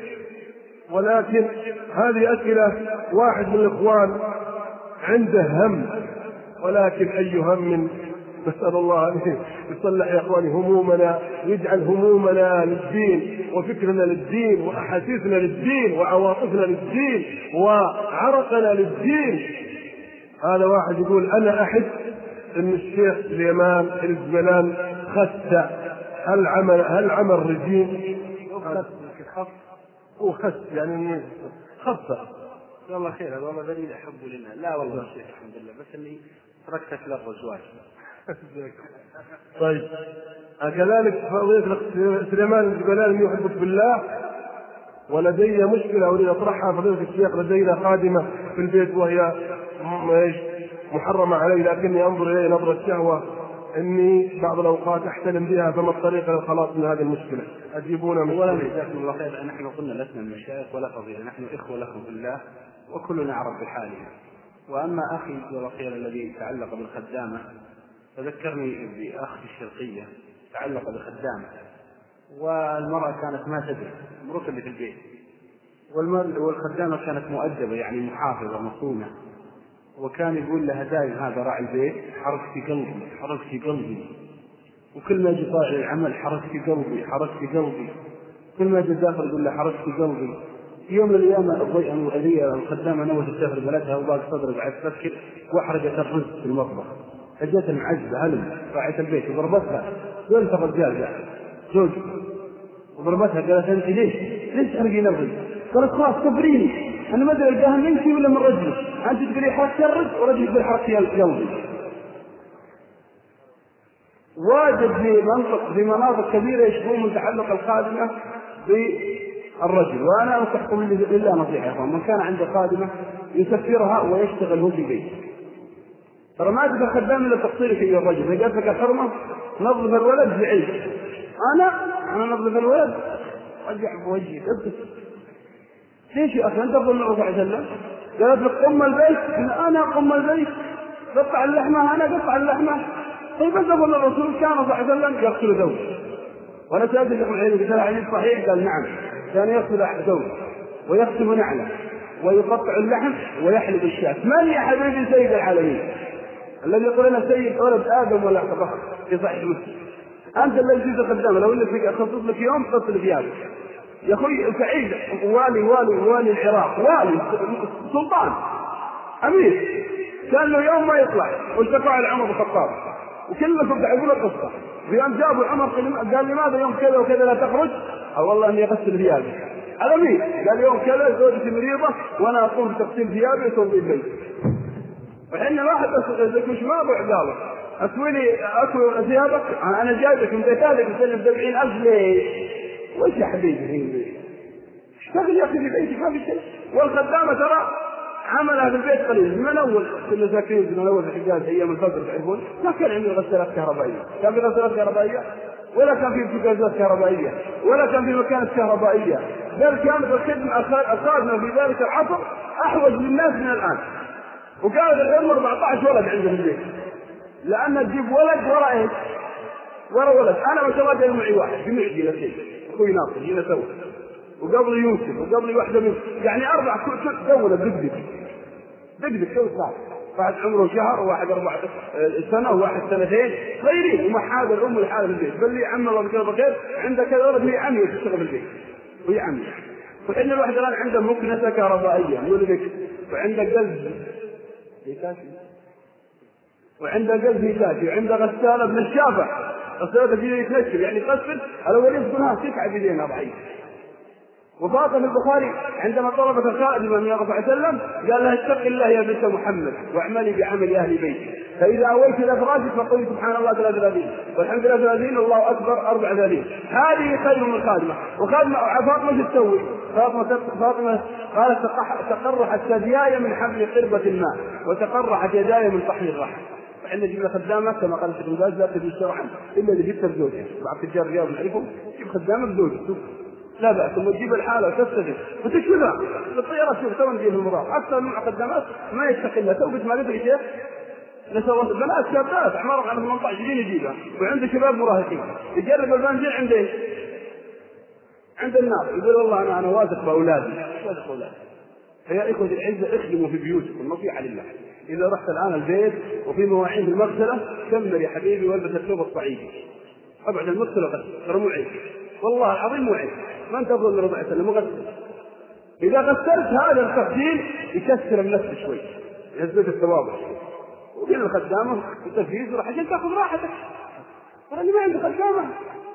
ولكن هذه أسئلة واحد من الإخوان عنده هم، ولكن أي هم؟ نسأل الله أن يصلح يا إخواني همومنا، يجعل همومنا للدين وفكرنا للدين وأحاسيسنا للدين وعواطفنا للدين وعرقنا للدين. هذا واحد يقول أنا أحس أن الشيخ سليمان الجبلان خس. هل عمل هل عمل رجيم؟ وخس يعني خفة. والله خير، هذا والله دليل أحبه لنا. لا والله الشيخ الحمد لله، بس إني تركتك للرجوات. طيب كذلك فضيلة سليمان الجبلاني يحبك بالله، ولدي مشكلة أريد أطرحها فضيلة الشيخ. لدينا خادمة في البيت وهي محرمة علي، لكني أنظر إليه نظرة شهوة، إني بعض الأوقات أحتلم بها، فما الطريقة للخلاص من هذه المشكلة؟ أجيبونا من أولا جزاكم الله خير. نحن قلنا لسنا المشايخ ولا فضيلة، نحن إخوة لكم بالله وكلنا عرف بحاله. وأما أخي جزاه خير الذي تعلق بالخدامة، فذكرني بأخ في الشرقية تعلق بالخدامة، والمرأة كانت ما تدري المرأة اللي في البيت، والخدامة كانت مؤدبة يعني محافظة مصونة، وكان يقول لها دائما هذا راعي البيت حرك في قلبي حرك في قلبي، وكل ما يجي طالع العمل حرك في قلبي حرك في قلبي، كل ما يجي داخل يقول له حرك في قلبي. في يوم من الايام الخدامة نوت تسافر بلدها وباقي صدر بعد تفكر واحرقت الرز في المطبخ، اجت المعزة هلم راعية البيت وضربتها، والتقى الرجال جاء زوج وضربتها قالت انت ليش؟ ليش تحرقين الرز؟ قالت خلاص كبريني انا ما ادري القاها منك ولا من رجلك، انت تقولي حركة الرز ورجلك تقول حركة قلبي. واجد في منطق في مناطق كبيرة يشبهون من تعلق الخادمة بالرجل. وأنا أنصحكم لله نصيحة يا أخوان، من كان عنده خادمة يسفرها ويشتغل هو في بيته، ترى ما تبقى خدام إلا تقصيرك أيها الرجل. إذا قالت لك الحرمة نظف الولد بعيد، أنا أنا نظف الولد رجع بوجهي ابتس ليش يا أخي أنت أفضل من الرسول صلى الله عليه وسلم؟ قالت لك قم البيت، أنا قم البيت، قطع اللحمة أنا قطع اللحمة. طيب بس أقول الرسول كان صلى الله عليه وسلم يغسل ثوبه، وأنا سألت الشيخ العليم قلت له حديث صحيح؟ قال نعم، كان يغسل ثوبه ويغسل نعله ويقطع اللحم ويحلب الشاة. من يا حبيبي سيد العالمين الذي يقول لنا سيد ولد آدم ولا فخر في صحيح مسلم؟ أنت الذي جيت قدامه، لو إنك أخصص لك يوم تصل ثيابك يا أخوي. سعيد والي والي والي العراق، والي سلطان أمير، كان له يوم ما يطلع والتقى على عمر بن الخطاب وكلكم تعرفون القصة. بيوم جابوا عمر قال لماذا يوم كذا وكذا لا تخرج؟ أو والله إني أغسل ثيابي. على مين؟ قال يوم كذا زوجتي مريضة وأنا أقوم بتغسيل ثيابي وتوضي البيت. وحنا واحد أسوي مش ما أبو عقالة أسوي لي أسوي ثيابك أنا جايبك من بيتالك مسلم سبعين ألف ليش؟ وش يا حبيبي؟ اشتغل يا أخي في بيتك ما في شيء. والخدامة ترى عملها في البيت قليل. من أول كنا ساكنين من أول الحجاز أيام الفجر تعرفون ما كان عندي غسالات كهربائية، كان في غسالات كهربائية ولا كان في بوتاجات كهربائية ولا كان في مكانة كهربائية، بل كانت الخدمة الخادمة في ذلك العصر أحوج للناس من الآن. وكانت الأم أربعة عشر ولد عنده في البيت، لأن تجيب ولد ورا إيش؟ ورا ولد. أنا ما شاء الله جاي معي واحد في معدي لشيء أخوي ناصر جينا سوا، وقبل يوسف وقبل واحدة منهم، يعني أربع كل دولة دقدق دقدق شو صار؟ واحد عمره شهر وواحد أربع سنة وواحد سنتين غيرين، وما حاضر الأم الحالة في البيت. بل لي عم الله بكذا بخير عنده كذا ولد هي عمي تشتغل في البيت وهي عمي. وإن الواحد الآن عنده مكنسة كهربائية يولدك، وعنده قلب ميكاشي وعنده قلب ميكاشي وعنده غسالة بنشافة غسالة تجي يتنشف يعني تغسل الأولين تقولها تسعة بدينها ضعيف. وفاطمة البخاري عندما طلبت الخادمة من الرسول صلى الله عليه وسلم قال لها اتق الله يا بنت محمد واعملي بعمل أهل بيتي، فإذا أويت إلى فراشك فقولي سبحان الله ثلاث وثلاثين والحمد لله ثلاثين والله أكبر أربع وثلاثين. هذه خير من الخادمة. وخادمة فاطمة تسوي فاطمة فاطمة قالت تقرحت ثدياي من حمل قربة الماء وتقرحت يداي من طحن الرحم. فإحنا جبنا خدامة كما قالت ابن باز لا تجوز شرعا إلا اللي جبت بزوجها. بعض تجار الرياض نعرفهم جيب خدامة بزوجها لا بأس، ثم تجيب الحالة وتستجد وتكشفها بالطيارة. شوف تو نجيب المضاف أكثر من مقدمات ما يستقلها. توقف ما قلت يا شيخ نسوي بنات شابات أعمارهم على ثمانية عشر سنين يجيبها، وعنده شباب مراهقين يجرب البنزين عند ايش؟ عند النار. يقول والله أنا أنا واثق بأولادي واثق بأولادي. فيا إخوة العزة اخدموا في بيوتكم نصيحة لله. إذا رحت الآن البيت وفي مواعين في المغسلة كمل يا حبيبي والبس الثوب الصعيدي أبعد المغسلة غسل ترى مو عيب والله العظيم مو عيب. ما انت أفضل من ربع سنة مغسل. إذا غسلت هذا التغسيل يكسر النفس شوي يزيد الثواب شوي. وفي الخدامة التجهيز راح عشان تأخذ راحتك. ترى اللي ما عنده خدامة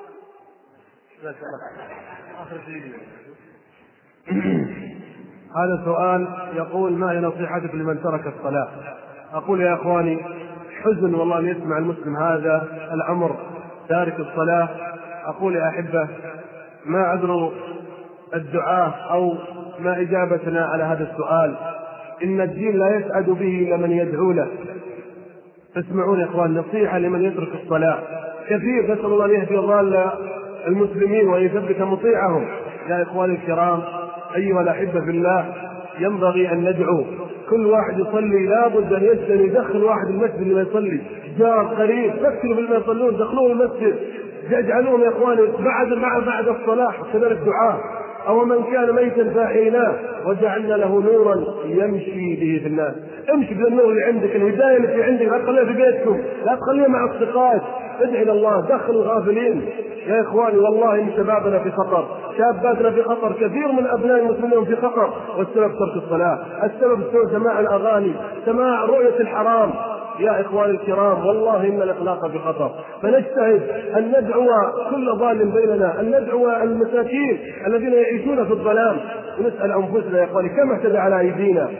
هذا سؤال يقول ما هي نصيحتك لمن ترك الصلاة؟ أقول يا أخواني حزن والله أن يسمع المسلم هذا العمر تارك الصلاة. أقول يا أحبة ما عذر الدعاء أو ما إجابتنا على هذا السؤال؟ إن الدين لا يسعد به إلا من يدعو له. اسمعون يا إخوان، نصيحة لمن يترك الصلاة كثير، نسأل الله أن يهدي ضال المسلمين وأن يثبت مطيعهم. يا إخواني الكرام أيها الأحبة في الله، ينبغي أن ندعو كل واحد يصلي لابد أن يسأل يدخل واحد المسجد لما يصلي، جار قريب فكروا بالما يصلون، دخلوه المسجد، يجعلوهم يا إخواني بعد بعد الصلاة كذلك الدعاء. أو من كان ميتا فأحييناه وجعلنا له نورا يمشي به في الناس. امشي بالنور اللي عندك، الهداية اللي في عندك لا تخليها في بيتكم، لا تخليها مع أصدقائك، ادعي إلى الله، دخل الغافلين. يا إخواني والله إن شبابنا في خطر، شاباتنا في خطر، كثير من أبناء المسلمين في خطر، والسبب ترك الصلاة، السبب سماع الأغاني، سماع رؤية الحرام. يا إخواني الكرام والله إن الأخلاق في خطر، فنجتهد أن ندعو كل ظالم بيننا، أن ندعو المساكين الذين يعيشون في الظلام، ونسأل أنفسنا يا إخواني كم اعتدى على أيدينا.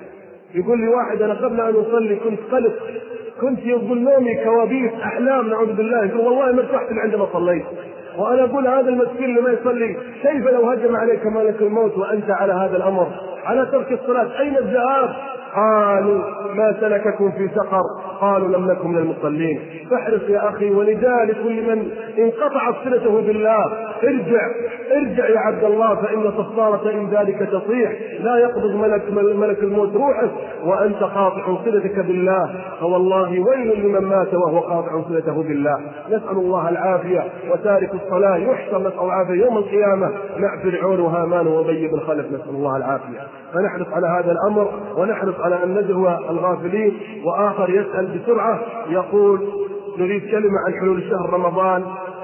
يقول لي واحد أنا قبل أن أصلي كنت قلق، كنت يقول نومي كوابيس أحلام نعوذ بالله، يقول والله ما ارتحت عندما صليت. وأنا أقول هذا المسكين اللي ما يصلي كيف لو هجم عليك ملك الموت وأنت على هذا الأمر، على ترك الصلاة، أين الذهاب؟ قالوا ما سلككم في سقر؟ قالوا لم نكن من المصلين. فاحرص يا أخي، ولذلك كل من انقطعت صلته بالله ارجع ارجع يا عبد الله، فإن صفارة إن ذلك تصيح، لا يقبض ملك ملك الموت روحك وأنت قاطع صلتك بالله، فوالله ويل لمن مات وهو قاطع صلته بالله. نسأل الله العافية. وتارك الصلاة يحشر نسأل العافية يوم القيامة مع فرعون وهامان وأبي بن خلف، نسأل الله العافية. فنحرص على هذا الأمر، ونحرص على أن ندعو الغافلين. وآخر يسأل بسرعة يقول نريد كلمة عن حلول شهر رمضان،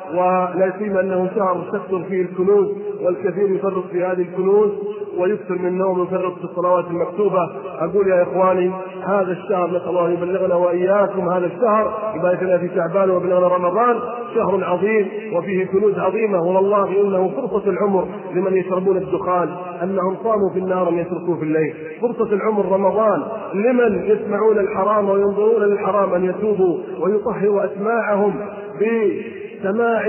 ولا سيما أنه شهر تكثر فيه الكنوز، والكثير يفرط في هذه الكنوز ويكثر من النوم ويفرط في الصلوات المكتوبة. أقول يا إخواني هذا الشهر نسأل الله يبلغنا وإياكم هذا الشهر، يباركنا في شعبان ويبلغنا رمضان، شهر عظيم وفيه كنوز عظيمة، والله إنه فرصة العمر لمن يشربون الدخان أنهم صاموا في النهار أن يتركوا في الليل، فرصة العمر رمضان لمن يسمعون الحرام وينظرون للحرام أن يتوبوا ويطهروا أسماعهم بسماع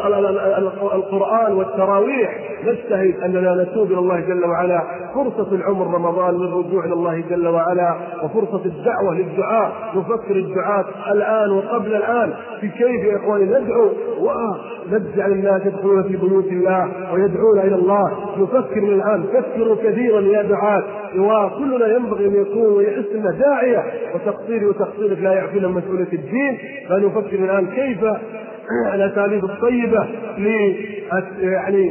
القرآن والتراويح. نجتهد أننا نتوب إلى الله جل وعلا، فرصة العمر رمضان للرجوع إلى الله جل وعلا، وفرصة الدعوة للدعاء، نفكر الدعاة الآن وقبل الآن في كيف يا إخواني ندعو ونجعل الناس يدخلون في بيوت الله ويدعون إلى الله. نفكر من الآن، فكروا كثيرا يا دعاة، وكلنا ينبغي أن يكون ويحس أنه داعية، وتقصيري وتقصيرك لا يعفينا مسؤولية الدين. فنفكر الآن كيف الأساليب الطيبة ل يعني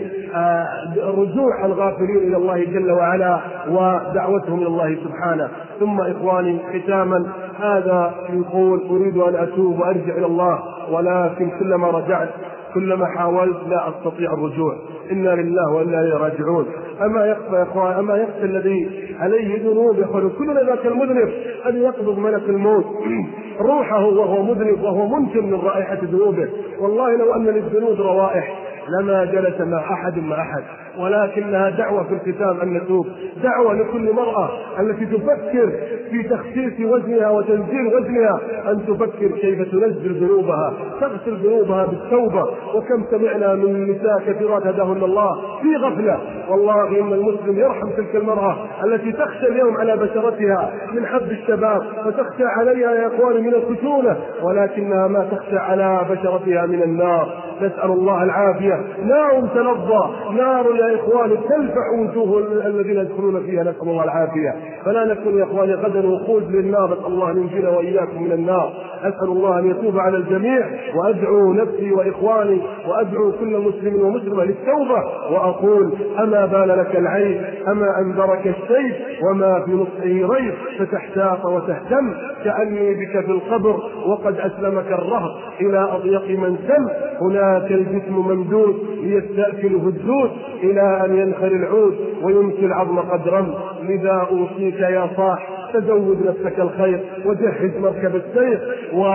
رجوع الغافلين إلى الله جل وعلا ودعوتهم إلى الله سبحانه. ثم إخواني ختاما، هذا يقول أريد أن أتوب وأرجع إلى الله، ولكن كلما رجعت كلما حاولت لا أستطيع الرجوع، إنا لله وإنا إليه راجعون. أما يخفى يا إخوان، أما يخفى الذي عليه ذنوب يقول كلنا ذاك المذنب أن يقبض ملك الموت روحه وهو مذنب وهو منكر من رائحة ذنوبه. والله لو أن للذنوب روائح لما جلس مع أحد مع أحد، ولكنها دعوة في الختام أن نتوب، دعوة لكل مرأة التي تفكر في تخسيس وزنها وتنزيل وزنها أن تفكر كيف تنزل ذنوبها، تغسل ذنوبها بالتوبة. وكم سمعنا من نساء كثيرات هداهن الله في غفلة، والله إن المسلم يرحم تلك المرأة التي تخشى اليوم على بشرتها من حب الشباب، وتخشى عليها يا إخواني من الفتونة، ولكنها ما تخشى على بشرتها من النار. نسأل الله العافية. نار تلظى، نار يا إخواني تلفح وجوه الذين يدخلون فيها، نسأل الله العافية. فلا نكون يا إخواني غدا وقود للنار، نسأل الله أن ينجينا وإياكم من النار. أسأل الله أن يتوب على الجميع، وأدعو نفسي وإخواني وأدعو كل مسلم ومسلمة للتوبة، وأقول أما بال لك العين، أما أنذرك السيف، وما في نصحه ريب، فتحتاط وتهتم كأني بك في القبر، وقد أسلمك الرهط إلى أضيق من سم. هناك الجسم ممدود ليستأكله الجود، إلى أن ينخر العود ويمشي العظم قدرا. لذا أوصيك يا صاح تزود نفسك الخير، وجهز مركب السير، و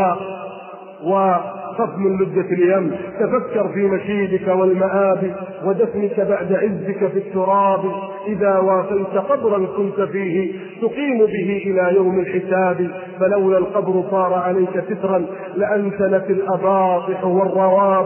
وخف من لجة اليم. تفكر في مشيدك والمآب، ودفنك بعد عزك في التراب. إذا وافيت قبرا كنت فيه تقيم به إلى يوم الحساب، فلولا القبر صار عليك سترا لأنتنت الأباطح والرواب.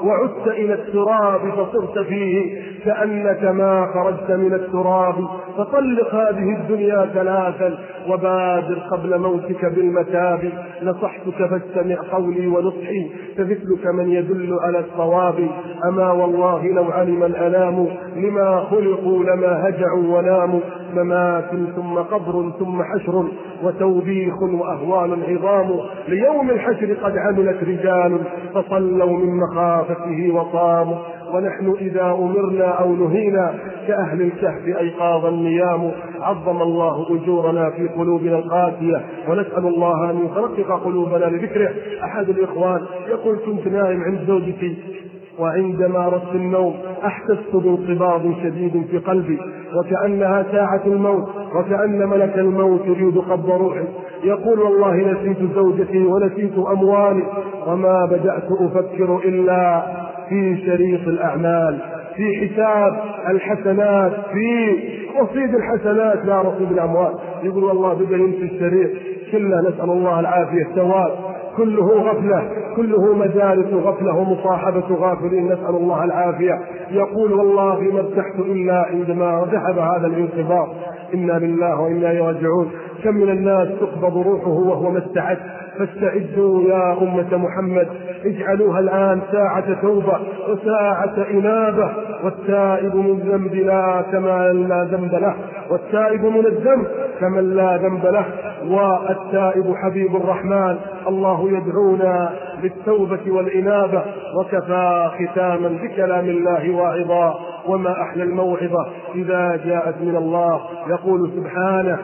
وعدت إلى التراب فصرت فيه كأنك ما خرجت من التراب. فطلق هذه الدنيا ثلاثا وبادر قبل موتك بالمتاب. نصحتك فاستمع قولي ونصحي فمثلك من يدل على الصواب. أما والله لو علم الأنام لما خلقوا لما هجعوا وناموا. ممات ثم قبر ثم حشر وتوبيخ وأهوال عظام. ليوم الحشر قد عملت رجال فصلوا من مخافته وصاموا. ونحن إذا أمرنا أو نهينا كأهل الكهف أيقاظ النيام. عظم الله أجورنا في قلوبنا القاسية ونسأل الله أن يخرق قلوبنا لذكره. أحد الإخوان يقول كنت نائم عند زوجتي وعندما رست النوم أحسست بانقباض شديد في قلبي وكأنها ساعة الموت وكأن ملك الموت يريد قبض روحي. يقول والله نسيت زوجتي ونسيت أموالي وما بدأت أفكر إلا في شريط الأعمال في حساب الحسنات في رصيد الحسنات لا رصيد الأموال. يقول والله بدأ ينسي الشريط كله نسأل الله العافية. الثواب كله غفلة كله مجالس غفلة ومصاحبة غافلين نسأل الله العافية. يقول والله ما ارتحت إلا عندما ذهب هذا الانقباض. إنا لله وإنا إليه راجعون. كم من الناس تقبض روحه وهو ما استعد. فاستعدوا يا أمة محمد اجعلوها الآن ساعة توبة وساعة إنابة. والتائب من ذنب لا كمن لا ذنب له والتائب من الذنب كمن لا ذنب له. والتائب حبيب الرحمن. الله يدعونا للتوبة والإنابة. وكفى ختاما بكلام الله واعظا. وما أحلى الموعظة إذا جاءت من الله. يقول سبحانه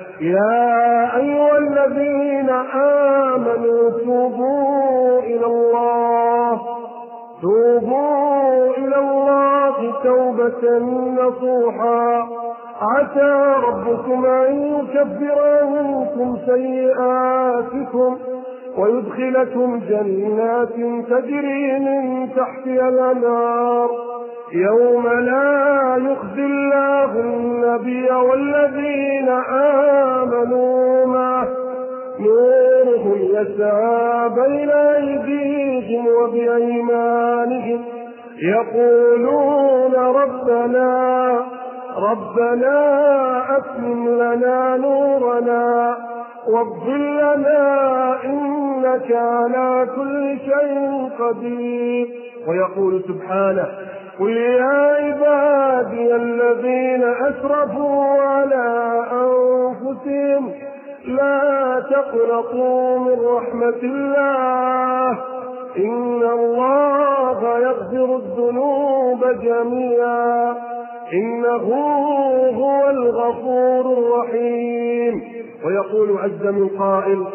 يا أيها الذين آمنوا توبوا إلى الله توبوا إلى الله توبة نصوحا عسى ربكم أن يكفر عنكم سيئاتكم ويدخلكم جنات تجري من تحتها الأنهار يوم لا يخزي الله النبي والذين آمنوا معه نورهم يسعى بين أيديهم وبأيمانهم يقولون ربنا ربنا أتمم لنا نورنا واغفر لنا إنك على كل شيء قدير. ويقول سبحانه قل يا عبادي الذين أسرفوا على أنفسهم لا تقنطوا من رحمة الله إن الله يغفر الذنوب جميعا إنه هو الغفور الرحيم. ويقول عز من قائل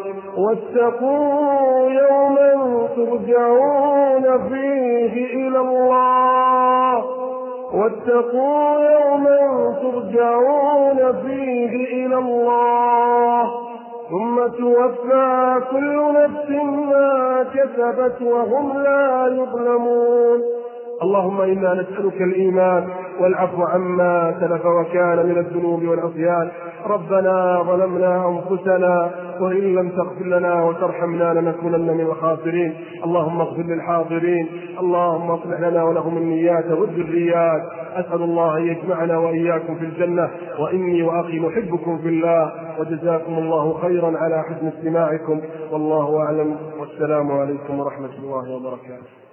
واتقوا يوما ترجعون فيه إلى الله واتقوا يوما ترجعون فيه إلى الله ثم توفى كل نفس ما كسبت وهم لا يظلمون. اللهم إنا نسألك الإيمان والعفو عما سلف وكان من الذنوب والعصيان. ربنا ظلمنا أنفسنا وإن لم تغفر لنا وترحمنا لنكونن من الخاسرين. اللهم اغفر للحاضرين اللهم اصلح لنا ولهم النيات والذريات. أسأل الله أن يجمعنا وإياكم في الجنة وإني وأخي نحبكم في الله وجزاكم الله خيرا على حسن استماعكم والله أعلم والسلام عليكم ورحمة الله وبركاته.